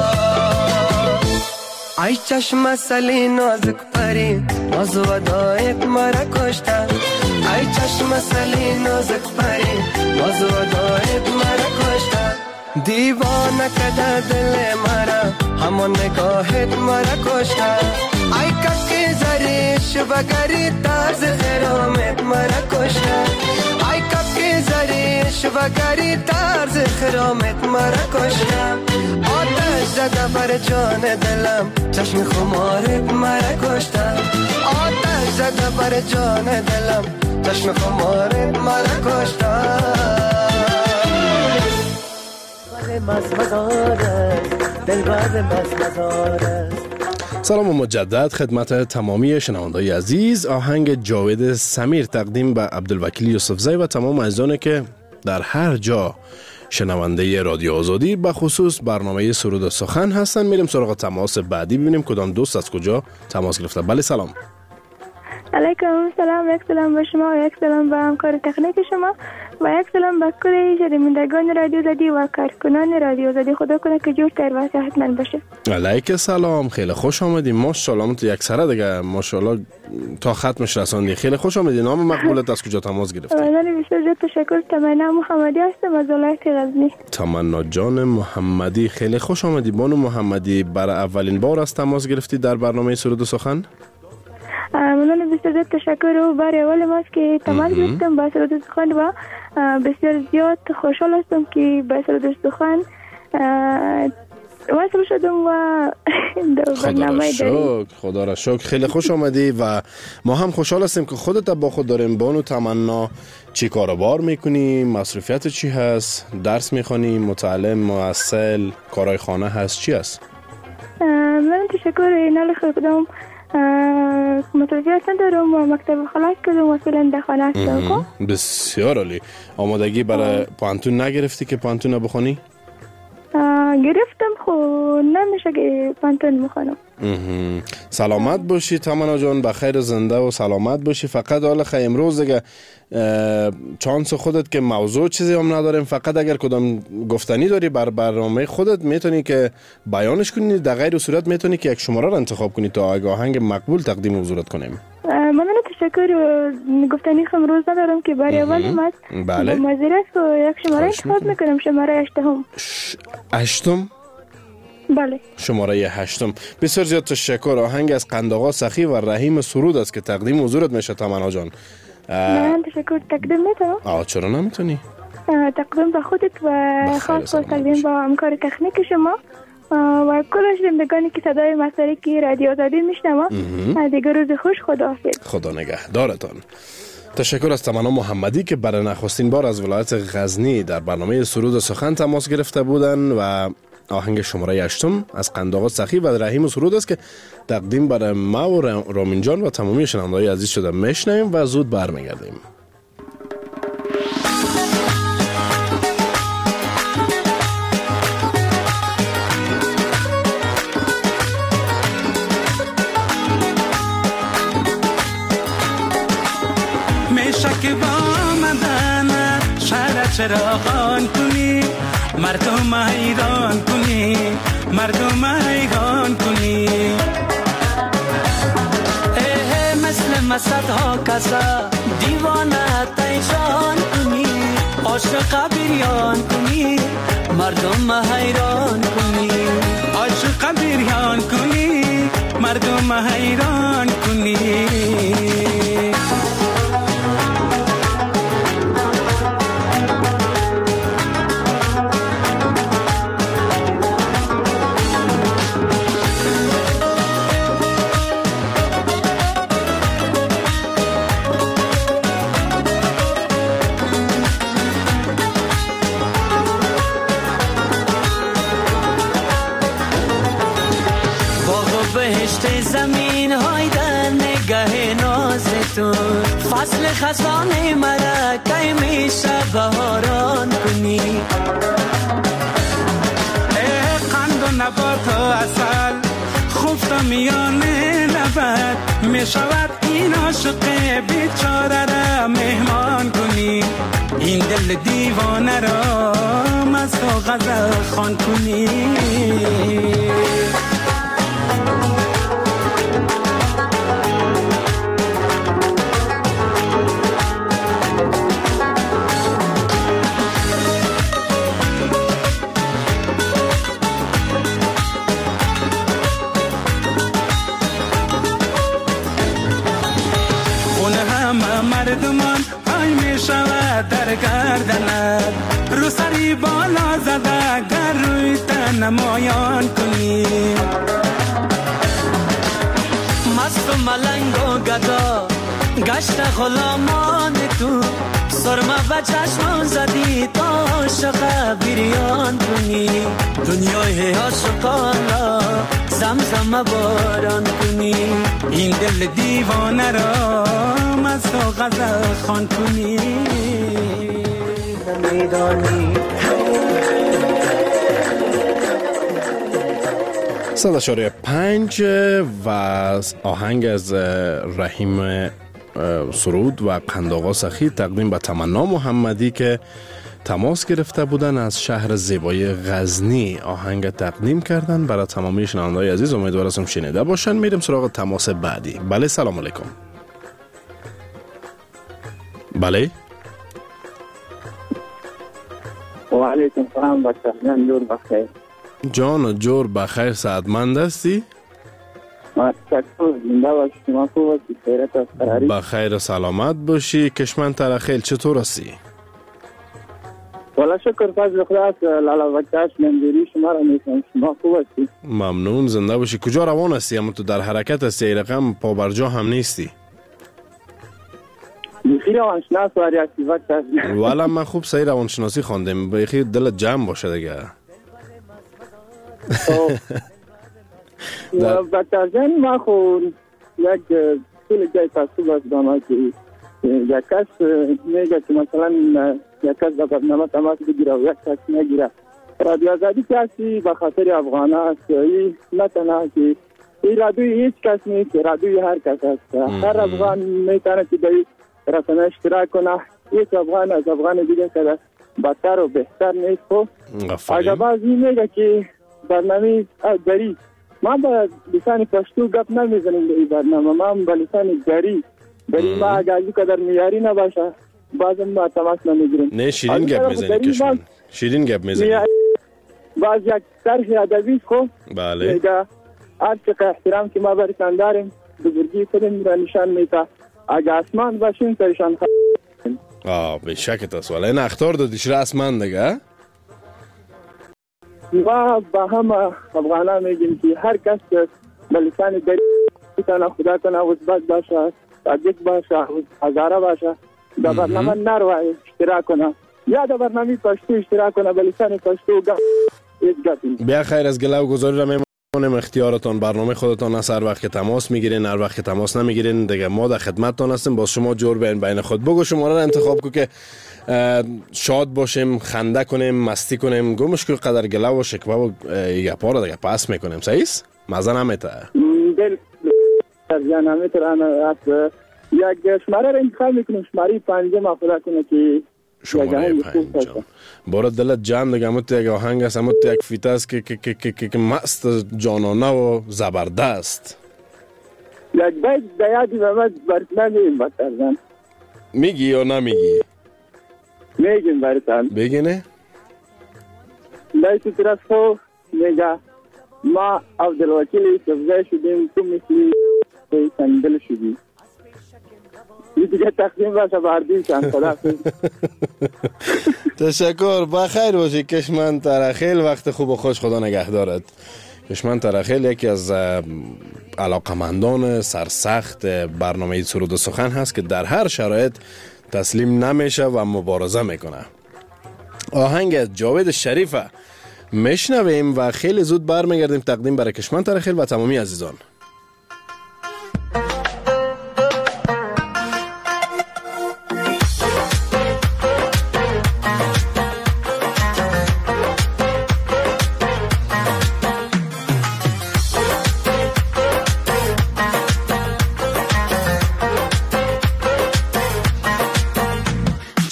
ای چشم سلی نازک پری ناز و دایت مرا کشته ای چشم سلی نازک پری ناز و دایت مرا کشته دیوانه کده دل مرا همون نگاهت مرا کشته ای ککی زریش وگری طرز خرامت مرا کشته ای ککی زریش وگری طرز خرامت مرا کشته آتش زده بر جان دلم چشم خمارت مرا کشته آتش زده بر جان دلم چشم خمارت مرا کشته سلام مجدد خدمت تمامی شنوندگان عزیز. آهنگ جاوید سمیر تقدیم به عبدالوکیل یوسفزی و تمام عزیزانی که در هر جا شنونده رادیو آزادی به خصوص برنامه سرود و سخن هستن. میریم سراغ تماس بعدی ببینیم کدام دوست از کجا تماس گرفته. بله سلام. علیکم سلام. یک سلام به شما و یک سلام به همکار تکنیک شما و یک سلام به کل شنوندگان رادیو آزادی و کارکنان رادیو آزادی. خدا کنه که جور تر و صحتمند باشه. علیک سلام. خیلی خوش آمدی. ماشاءالله تو یک سره دیگه ماشاءالله تا ختمش رساندی. خیلی خوش آمدی. نام مقبولت از کجا تماس گرفتی؟ من بسیار تشکر. تمنا محمدی هستم از ولایت غزنی. تمنا جان محمدی خیلی خوش آمدی. بانو محمدی برای اولین بار از تماس گرفتی در برنامه سرود و سخن؟ من بسیار تشکر و برای اول ماست که تماس گرفتم با سرود و سخن و بسیار زیاد خوشحال هستم که با سرود و سخن وصل شدم و برنامه داریم. خدا را شکر. خیلی خوش آمدی و ما هم خوشحال هستیم که خودت با خود داریم. بانو تمنا چی کار و بار میکنی؟ مصروفیت چی هست؟ درس میخوانی؟ متعلم؟ محصل؟ کارهای خانه هست؟ چی هست؟ من تشکر اینال خودم مصروفیت ندارم و مکتب خلاص کردم و فعلا در خانه هستم. بسیار عالی. آمادگی برای پانتون نگرفتی که پانتون بخونی؟ گرفتم خو نمیشه که پانتون بخونم. سلامت باشی تمنا جان. بخیر زنده و سلامت باشی. فقط حالا خیلی امروز دیگه چانس خودت که موضوع چیزی هم نداریم. فقط اگر کدام گفتنی داری بر برنامه خودت میتونی که بیانش کنی. در غیر صورت میتونی که یک شماره را انتخاب کنی تا آهنگ مقبول تقدیم حضورت کنیم. من تشکر. گفتنی امروز ندارم که برای اول ماست. بله. معذرت و یک شماره انتخاب میکنم. شماره 8. بله. شماره 8. بسیار زیاد تشکر. آهنگ از قندآقا سخی و رحیم سرود است که تقدیم حضورت میشه تمنا جان. من تشکر. تقدیم میتونم؟ چرا نمیتونی؟ تقدیم به خودت و خاص تقدیم به همکار تکنیک شما و کل شنوندگانی که صدای مساریکی رادیو آزادی میشنوم. دیگه روز خوش. خداحافظ. خدا نگهدارتان. تشکر از تمنا محمدی که برای نخستین بار از ولایت غزنی در برنامه سرود و سخن تماس گرفته بودن و آهنگ شماره 8 از قندآقا سخی و رحیم سرود است که تقدیم برای ما و رامین جان و تمامی شنوندگان عزیز شده. میشنویم و زود برمیگردیم. چراغان کنی مردم ایران کنی مردم ایران کنی مثل صدها کسا دیوانه تیشان کنی عاشق بریان کنی مردم حیران کنی عاشق بریان کنی مردم حیران کنی زمین های در نگه تو فصل خزان مرا کی میشه بهاران کنی قند و نبات و اصل خفت میان نبات می شود این عاشق بیچاره را مهمان کنی این دل دیوانه را مست و غزل خوان کنی مردمان پای می شود در گردنت رو سری بالا زده گر روی تن نمایان کنی مست و ملنگ و گدا گشت غلامان تو سرمه و چشمان زدی تا عاشق بریان کنی دنیای عاشقان را زمزم باران کنی این دل دیوانه را مست و غزل خوان کنی میدانی 100.5 و آهنگ از رحیم سرود و قندآقا سخی تقدیم به تمنا محمدی که تماس گرفته بودن از شهر زیبای غزنی آهنگ تقدیم کردن برای تمامی شنونده‌های عزیز. امیدوارم شنیده باشن. میریم سراغ تماس بعدی. بله سلام علیکم. بله و علیکم سلام بچه جان جور بخیر. جان جور بخیر سعادتمند هستی؟ بخیر و سلامت باشی. کشمن ترخیل چطور هستی؟ والا شکر فضل خدا است. لالا بکتاش منجوری شما را میکنم. شما خوب هستی؟ ممنون زنده باشی. کجا روان هستی؟ اما تو در حرکت هستی رقم پا برجا هم نیستی؟ بخی روانشناس واری هستی بکتاش. والا من خوب صحیح روانشناسی خواندم. بخی دلت جمع باشه دیگه. بکتاش جان ما خود یک کل جای تصوب است دانا که یک کس میگه که مثلا یک کس در برنامه تماس بگیره و یک کس نگیره. رادیو آزادی که هستی بخاطر افغان است. این نه تنها که این رادیوی هیچ کس نیست، رادیوی هر کس است. هر افغان میتونه که در رسانه اشتراک کنه. یک افغان از افغان دیگه که بدتر و بهتر نیست. خب اگر بعضی میگه که برنامه دری ما با لسان پشتو گپ نمیزنیم به این برنامه. ما با لسان دری ما اگر قدر میاری نباشه بعضی ما تماس نمیگیریم. نه شیرین گپ میزنی کشمن. شیرین گپ میزنی. بعض یک طرح ادبی خو بله میگه هر چقدر احترام که ما برشان داریم بزرگی خودم را نشان میده. اگر اسمان باشیم سرشان به شک است. ولی این اختار دادیش رسما دیگه. ما با هم افغانان میگیم که هر کس به لسان دری میتونه خدا کنه مثبت باشه، صادق باشه، هزاره باشه، در برنامه نروه اشتراک کنه یا در برنامه پشتو اشتراک کنه به لسان پشتو بیا خیر از گله و گذاری را میمونیم. اختیارتان برنامه خودتان است. هر وقت که تماس میگیرین هر وقت که تماس نمیگیرین دیگه ما در خدمتتان هستیم. با شما جور بین خود بگو شماره را انتخاب کو که شاد باشیم، خنده کنیم، مستی کنیم. گمش که قدر گله و شکوه و گپا را دیگه پس میکنیم. صحیح است؟ مزه نمیته دل جان نمیتونه. یک شماره را انتخاب میکنیم. شماره 5 ما خدا کنه که شماره 5 بارا دلت جان دیگه. امت یک آهنگ است، امت یک فیت است که مست جانانه و زبردست. یک بیت دیادی به من برکنگیم بطرزن. میگی یا نمیگی؟ میگیم برتن. بگینه؟ بیت طرف خو میگه ما عبدالوکیلی سفزه شدیم تو مثلی سندل شدیم. این دیگه تقدیم باشه بردیم چند خدا تشکر. بخیر باشی کشمن ترخیل. وقت خوب و خوش. خدا نگهدارت. کشمن ترخیل یکی از علاقمندان سرسخت برنامه سرود و سخن هست که در هر شرایط تسلیم نمیشه و مبارزه میکنه. آهنگ جاوید شریفه میشنویم و خیلی زود برمیگردیم تقدیم برای کشمن ترخیل و تمامی عزیزان.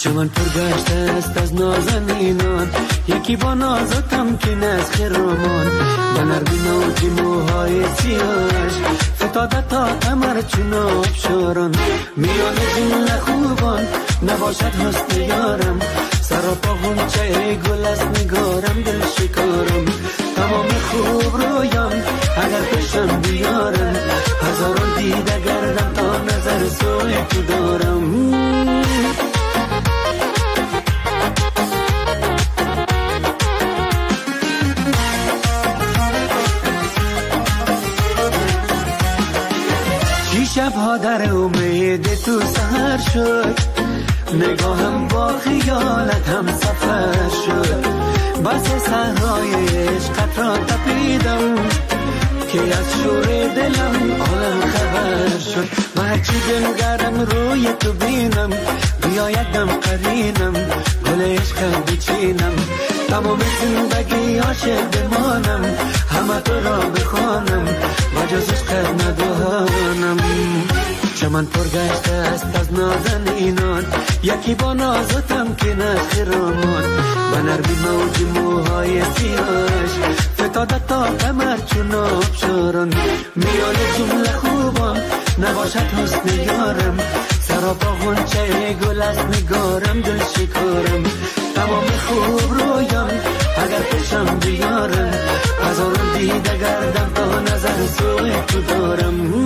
چمن پرگشته است از نازنینان، یکی با نازتم که از خرامان. به نرمی موج موهای سیاهش فتاده تا کمر چون آبشاران. میان جمله خوبان نباشد حسن یارم، سراپا غنچه گل از نگارم دل شکارم. تمام خوب رویان اگر پیشم بیارم، هزاران دیده گردم تا نظر سوی تو دارم. شبها در امید تو سهر شد، نگاهم با خیالت هم سفر شد. بس صحرای عشقت را تپیدم که از شور دلم عالم خبر شد. و هرچی دل گردم روی تو بینم، بیا یک دم قرینم گل عشقم بچینم. تمام زندگی عاشق بمانم، همه تو را بخوانم و جز عشقت ندانم. چمن پرگشته است از نازنینان، یکی با نازتم که نخرامان. به نرمی موج موهای سیاهش فتاده تا کمر چون آبشاران. میان جمله خوبان نباشد حسن یارم، سراپا غنچه گل از نگارم دل شکارم. تمام خوب رویان اگر پیشم بیارم، هزاران دیده گردم تا نظر سوی تو دارم.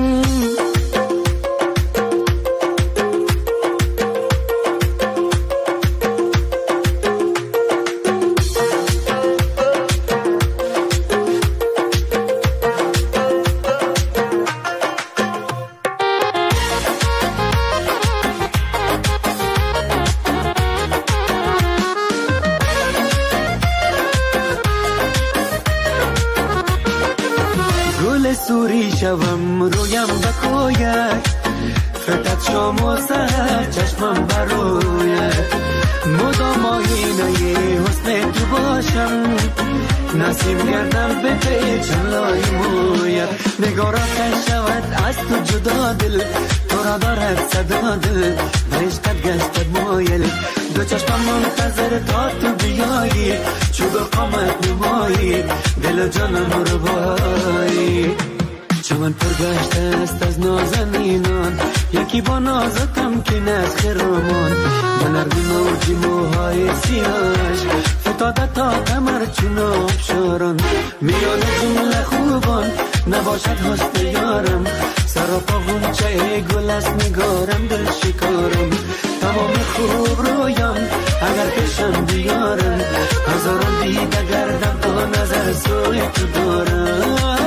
سوری شوم رویم بکوید، فتد شام و سهر چشمم بروید. مدام آینه حسن تو باشم، نسیم گردم به پیچم لای موید. نگارا کش شود از تو جدا دل، تو را دارد صدا دل و عشقت گشتد مایل. دو چشمم منتظر تا تو بیایی، چوب قامت نمایی دل و جانم رو بایی. چمن پرگشته است از نازنینان، یکی با نازتم که نز خرامان. به نرمی موج موهای سیاهش فتاده تا کمر چون آبشاران. میان جمله خوبان نباشد حسن یارم، سراپا غنچه گل از نگارم دل شکارم. تمام خوب رویان اگر پیشم بیارم، هزاران دیده گردم تا نظر سوی تو دارم.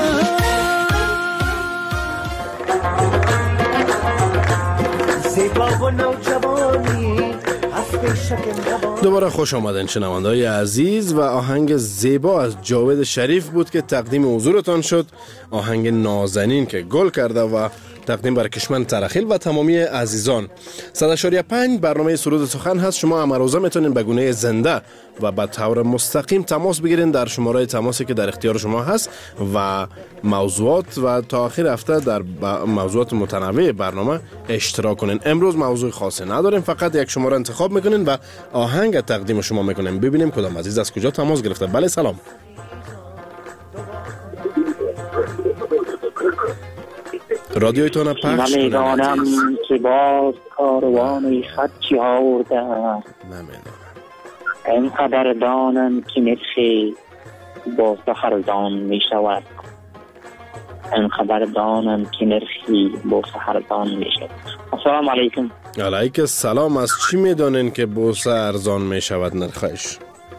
دوباره خوش آمدین شنونده‌های عزیز و آهنگ زیبا از جاوید شریف بود که تقدیم حضورتان شد. آهنگ نازنین که گل کرده و تقدیم بر کشمن ترخیل و تمامی عزیزان. 100.5 برنامه سرود سخن هست. شما امروزه میتونین به گونه زنده و به طور مستقیم تماس بگیرین در شماره تماسی که در اختیار شما هست و موضوعات و تا آخر هفته در موضوعات متنوع برنامه اشتراک کنین. امروز موضوع خاصی نداریم، فقط یک شماره انتخاب میکنین و آهنگ تقدیم شما میکنیم. ببینیم کدام عزیز از کجا تماس گرفته. بله سلام. رادیویتون پخش کنید. نمیدانم که باز کاروان خطی آوردم، اینقدر دانم که نرخی باز هرزان می شود. اینقدر دانم که نرخی باز هرزان می شود. السلام علیکم. علیک السلام. از چی میدانین که بورصه ارزان می شود نرخش؟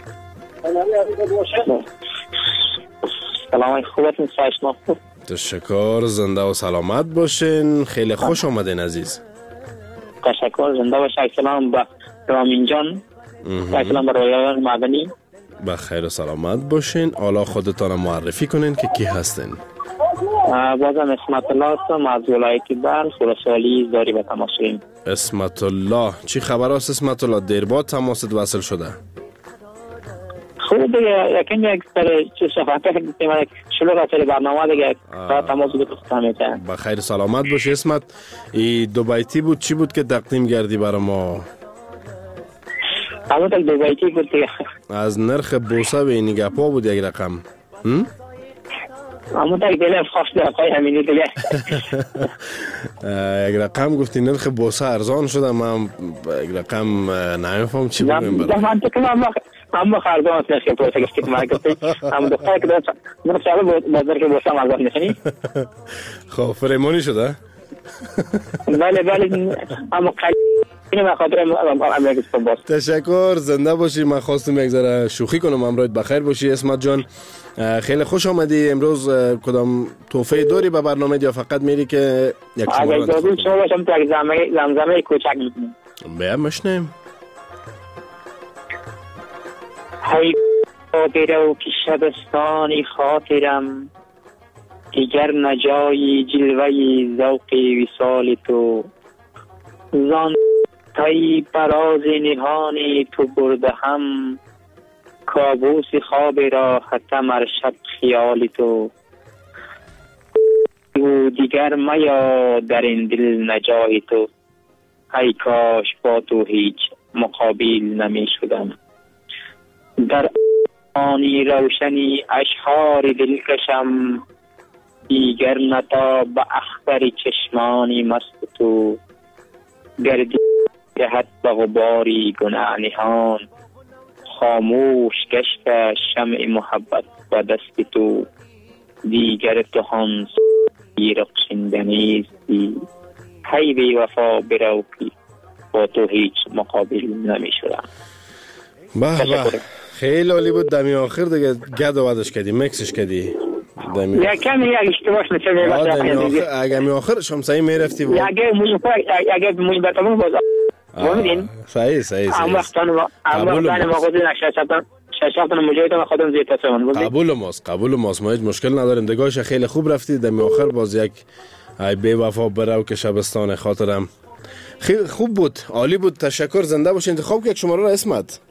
سلام خوبتون سایشنا. تشکر، زنده و سلامت باشین. خیلی خوش آمدین عزیز. تشکر، زنده و سلام با رامین جان. سلام با رویان معدنی. با خیر و سلامت باشین. حالا خودتان معرفی کنین که کی هستین. بازم اسمت الله هستم از ولایت بلخ، خراسانی داری به تماس شدیم. اسمت الله، چی خبر است اسمت الله؟ دیر بعد تماست وصل شده. خوب دیگه، یکم یک سر چه صحبت کردیم، شلوغ اصل برنامه دیگه تا تماس بگیریم. با خیر سلامت باش اسمت. ای دو بیتی بود، چی بود که تقدیم کردی برای ما؟ اما تا دوبایی کی گفتی از نرخ بورس به این گپا بود یک رقم. اما تا دلم خواست دقای همینی دیگه. یک رقم گفتی نرخ بورس ارزان شده، من یک رقم نمیفهم چی بگم برای. اما خرجان است نرخ بورس گفتی که من گفتی. اما دختر که داشت من شاید بازار که بورس ارزان نشنی. خب فریمانی شده؟ بله اما اینو خاطر تشکر، زنده باشی. من خواستم یک ذره شوخی کنم. امروز بخیر باشی اسمت جان. خیلی خوش آمدی. امروز کدام تحفه داری به برنامه یا فقط میری که یک شماره اگه دادیم شما باشم تو یک زمزمه کوچک میکنیم بیا مشنیم. هی خاطر و که شبستانی خاطرم دیگر نجایی جلوهی ذوقی وصال تو زان تایی پراز نهانی تو برده هم کابوس خواب را ختم ارشد خیال تو دیگر میا در این دل نجای تو ای کاش با تو هیچ مقابل نمی شدم در آنی روشنی اشعار دلکشم دیگر نتا به اختر چشمانی مست تو گردی جهت به غباری گناه نهان خاموش گشت شمع محبت و دست تو دیگر تو هم رقصندنیستی هی بی وفا برو که با تو هیچ مقابل نمی شدم. به خیلی عالی بود. دمی آخر دیگه گد و ودش کردی مکسش کردی یا کمی یک اشتباهش نشده اگه می آخر شمسایی می رفتی بود اگه موی بطمون باز بامدین صحیح اما وقتان ما خودی ششافتان مجاهد ما خودم زیر تصمیم قبول ماست ما هیچ مشکل نداریم. دگاهش خیلی خوب رفتی. دمی آخر باز یک بی وفا برو که شبستان خاطرم. خیلی خوب بود، عالی بود. تشکر، زنده باش. انتخاب که یک شماره را اسمت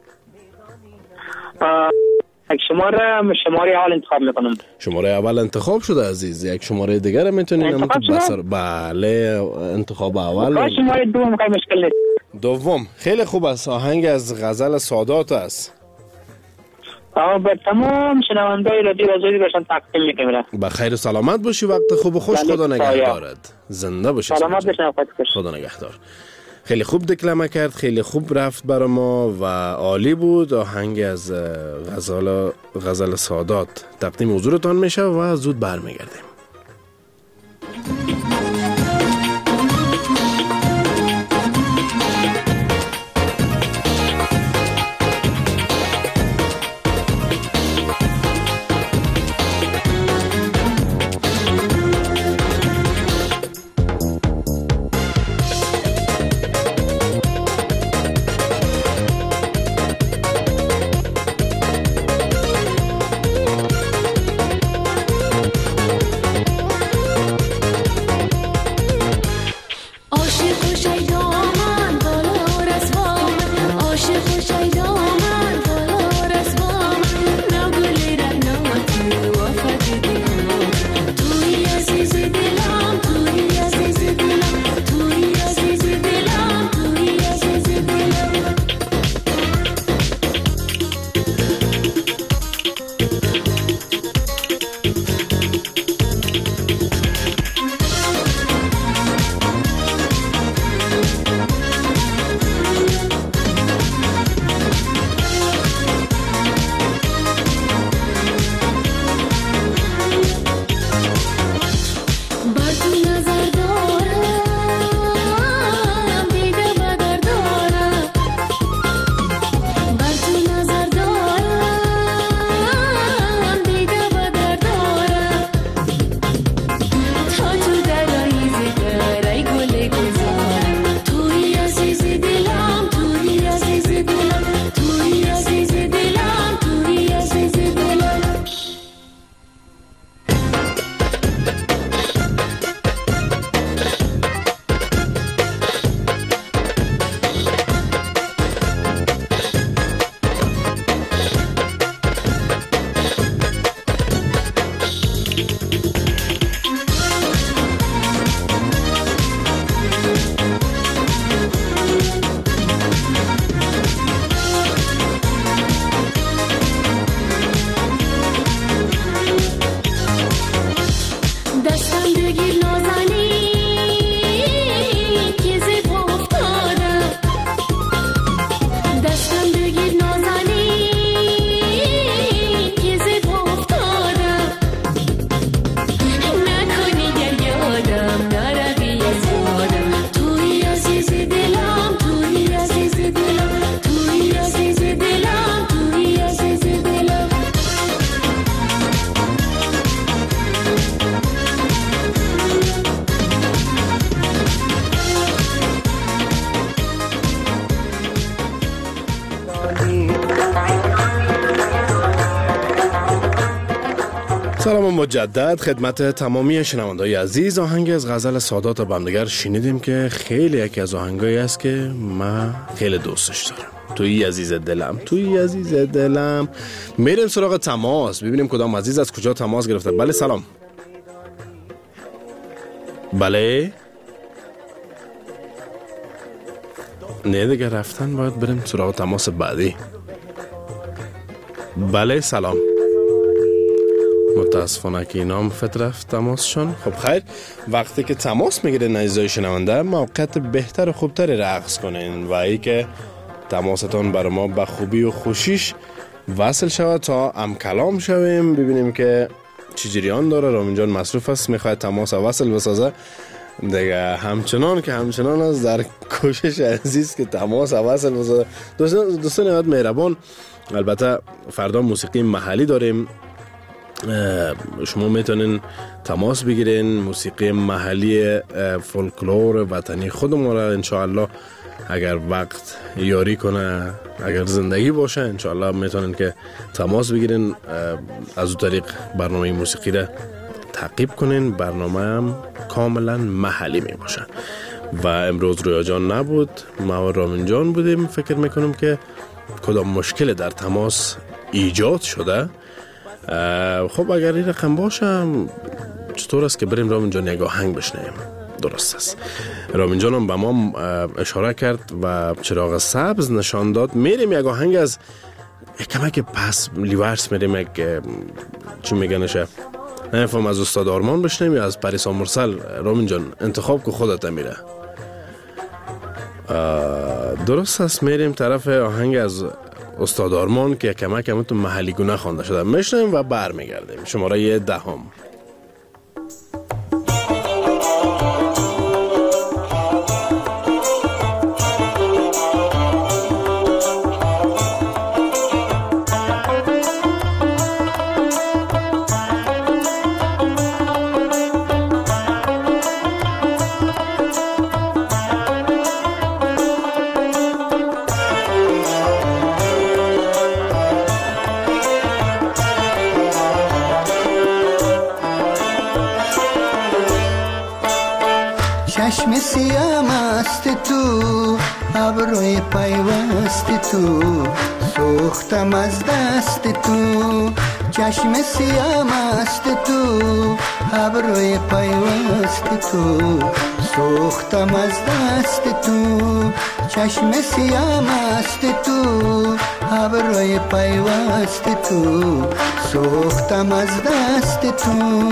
یک شماره اول انتخاب میکنم. شماره اول انتخاب شده عزیز. یک شماره دیگر هم میتونین بله انتخاب اول. شماره دوم خیلی مشکل نیست. دوم خیلی خوب است. آهنگ از غزل سادات است. به تمام شنونده‌های رادیو آزادی باشن تقدیم میکنم. به خیر و سلامت باشی. وقت خوب و خوش. خدا نگهدارت. زنده باشی. سلامت باشی. خدا نگهدار. خیلی خوب دکلمه کرد، خیلی خوب رفت برای ما و عالی بود. آهنگ از غزل سادات تقدیم حضورتان میشه و زود برمیگردیم. سلام مجدد خدمت تمامی شنوندگان عزیز. آهنگ از غزل سادات بندگر شنیدیم که خیلی یکی از آهنگایی است که من خیلی دوستش دارم. توی عزیز دلم. میریم سراغ تماس، ببینیم کدام عزیز از کجا تماس گرفته. بله سلام. بله نه دیگه رفتن، باید بریم سراغ تماس بعدی. بله سلام. متاسفانه که اینا هم رفت تماسشون. خب خیر، وقتی که تماس میگیرین عزیزای شنونده موقعیت بهتر و خوبتری رقص کنین و ای که تماستون برای ما به خوبی و خوشیش وصل شود تا هم کلام شویم، ببینیم که چی جریان داره. رامین جان مصروف است، میخواد تماس وصل بسازه دیگه، همچنان از در کوشش عزیز که تماس وصل بسازه. دوستان نهایت مهربان، البته فردا موسیقی محلی داریم، شما میتونین تماس بگیرین. موسیقی محلی فولکلور وطنی خودمون را انشاءالله اگر وقت یاری کنه، اگر زندگی باشه، انشاءالله میتونین که تماس بگیرین، از اون طریق برنامه موسیقی را تعقیب کنین. برنامه هم کاملا محلی می باشه. و امروز رویا جان نبود، ما و رامین جان بودیم. فکر میکنم که کدام مشکل در تماس ایجاد شده. خب اگر این رقم باشه چطور است که بریم رامین جان یک آهنگ بشنیم؟ درست است. رامین جان هم به ما اشاره کرد و چراغ سبز نشان داد. میریم یک آهنگ از کمک پس لیورس، میریم یک چی میگنشه نفهم از استاد آرمان بشنیم یا از پریسا مرسل. رامین جان انتخاب که خودت میره. درست است، میریم طرف آهنگ از استاد آرمان که کمک همتون محلی گونه خوانده شده. میشنیم و برمیگردیم. شماره 10. چشم سیاه مست تو، ابروی پیوست تو، سوختم از دست تو. چشم سیاه مست تو، ابروی پیوست تو، سوختم از دست تو. چشم سیاه مست تو، ابروی پیوست تو، سوختم از دست تو.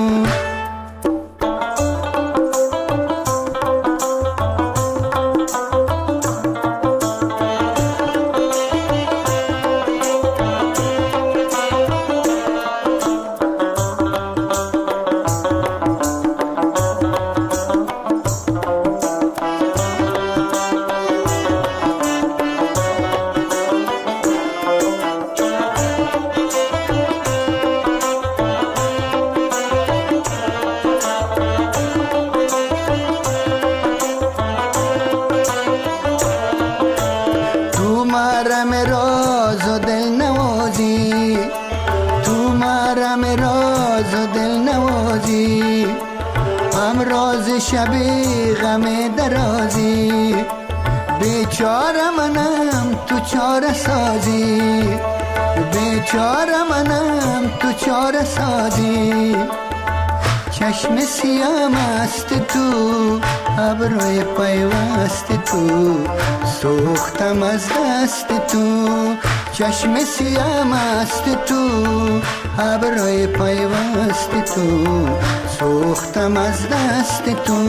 شبی غم درازی، بیچاره منم تو چاره سازی، بیچاره منم تو چاره سازی. چشم سیاه مست تو، ابروی پیوست تو، سوختم از دست تو. چشم سیاه مست تو، ابروی پیوست تو، سوختم از دست تو.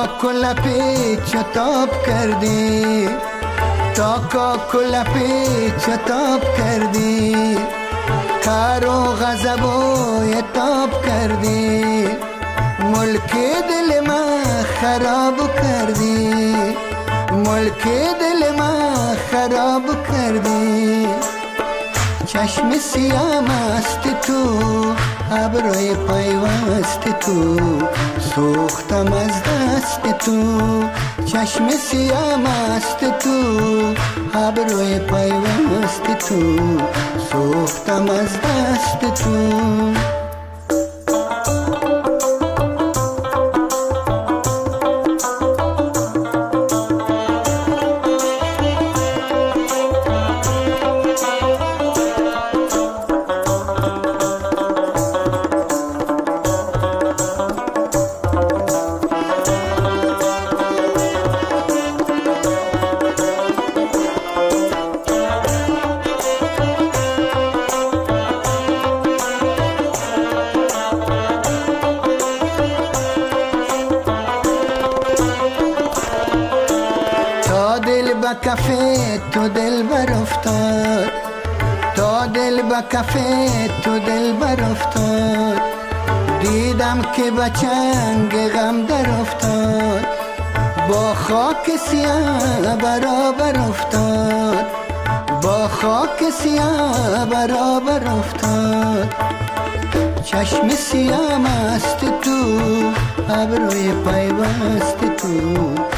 کاکل پیچ تاب کردی تا کاکل پیچ تاب کردی کار و غضب و تاب کردی ملک دل من خراب کردی ملک دل من خراب کردی چشم سیام است تو ابروی پیوست تو سوختم از دست تو چشم سیام است تو ابروی پیوست تو سوختم از دست تو کفه تو دل بر افتاد تا دل با کفه تو دل بر افتاد دیدم که با چنگ غم در افتاد با خاک سیاه برابر افتاد با خاک سیاه برابر افتاد چشم سیاه مست تو ابروی پیوست تو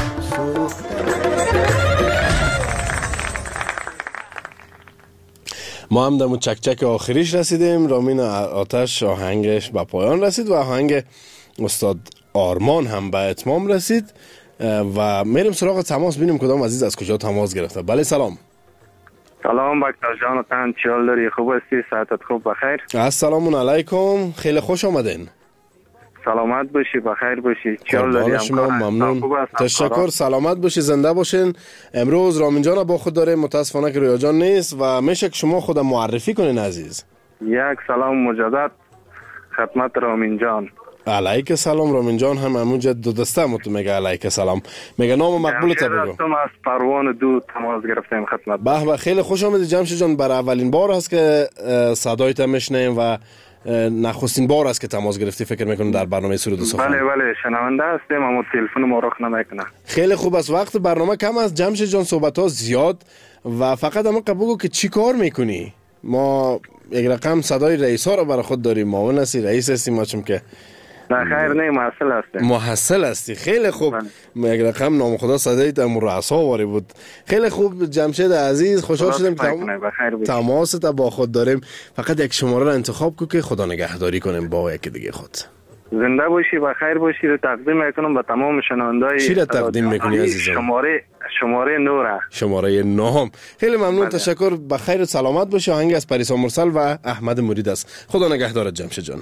ما هم در چکچک آخریش رسیدیم. رامین آتش آهنگش به پایان رسید و آهنگ استاد آرمان هم به اتمام رسید و میریم سراغ تماس ببینیم کدام عزیز از کجا تماس گرفته. بله سلام. سلام بکتر جان، تن چیال داری؟ خوب هستی؟ صحتت خوب؟ بخیر؟ السلام علیکم، خیلی خوش آمدین. سلامت باشی، بخیر باشی. چیال داری؟ شما ممنون. تشکر، سلامت باشی، زنده باشین. امروز رامین جان با خود داریم، متاسفانه که رویا جان نیست و میشه که شما خود معرفی کنین عزیز. یک سلام مجدد خدمت رامین جان. علیک سلام. رامین جان هم همونجا دو دسته متو میگه علیک سلام، میگه نام مقبولت بگو. از پروان دو تماس گرفتیم خدمت. به به، خیلی خوش آمدید جمشید جان. برای اولین بار است که صدایت میشنیم و نخستین بار است که تماس گرفتی فکر میکنم در برنامه سرود و سخن. بله بله، شنونده هستیم اما تلفن ما رخ نمیکنه. خیلی خوب است. وقت برنامه کم است جمشید جان، صحبت ها زیاد و فقط اما بگو که چی کار میکنی. ما یک رقم صدای رئیس ها رو برای خود داریم. معاون هستی، رئیس هستی، ما چون که نه خیر نه، محصل هستی. محصل هستی، خیلی خوب. یک رقم نام خدا صدای تم رؤسا واری بود. خیلی خوب جمشید عزیز، خوشحال شدم که تماست با خود داریم. فقط یک شماره را انتخاب کو که خدا نگهداری کنیم با یکی دیگه خود. زنده باشی، بخیر باشی. رو تقدیم میکنم به تمام شنونده‌های. چی را تقدیم میکنی عزیزم؟ شماره 9. شماره 9. خیلی ممنون، تشکر. بخیر و سلامت باشی. آهنگ از پریسا مرسل و احمد مرید است. خدا نگهدارت جمشید جان.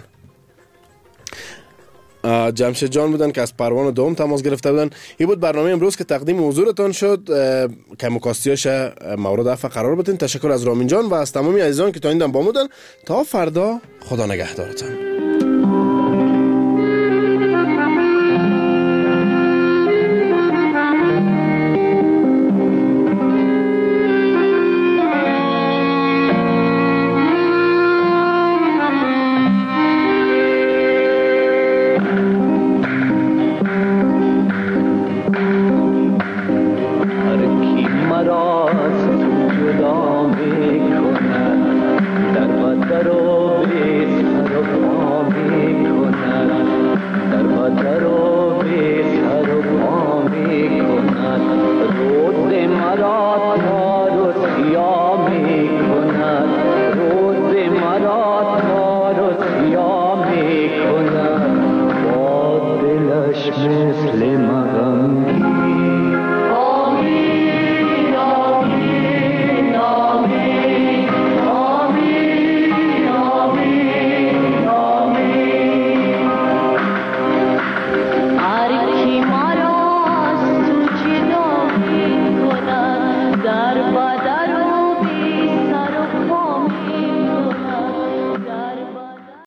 جمشید جان بودن که از پروان دوم تماس گرفته بودن. این بود برنامه امروز که تقدیم حضورتان شد. کمکاستیاش مورد عفو قرار بدین. تشکر از رامین جان و از تمامی عزیزان که تا این دم با مودن. تا فردا، خدا نگهدارتان.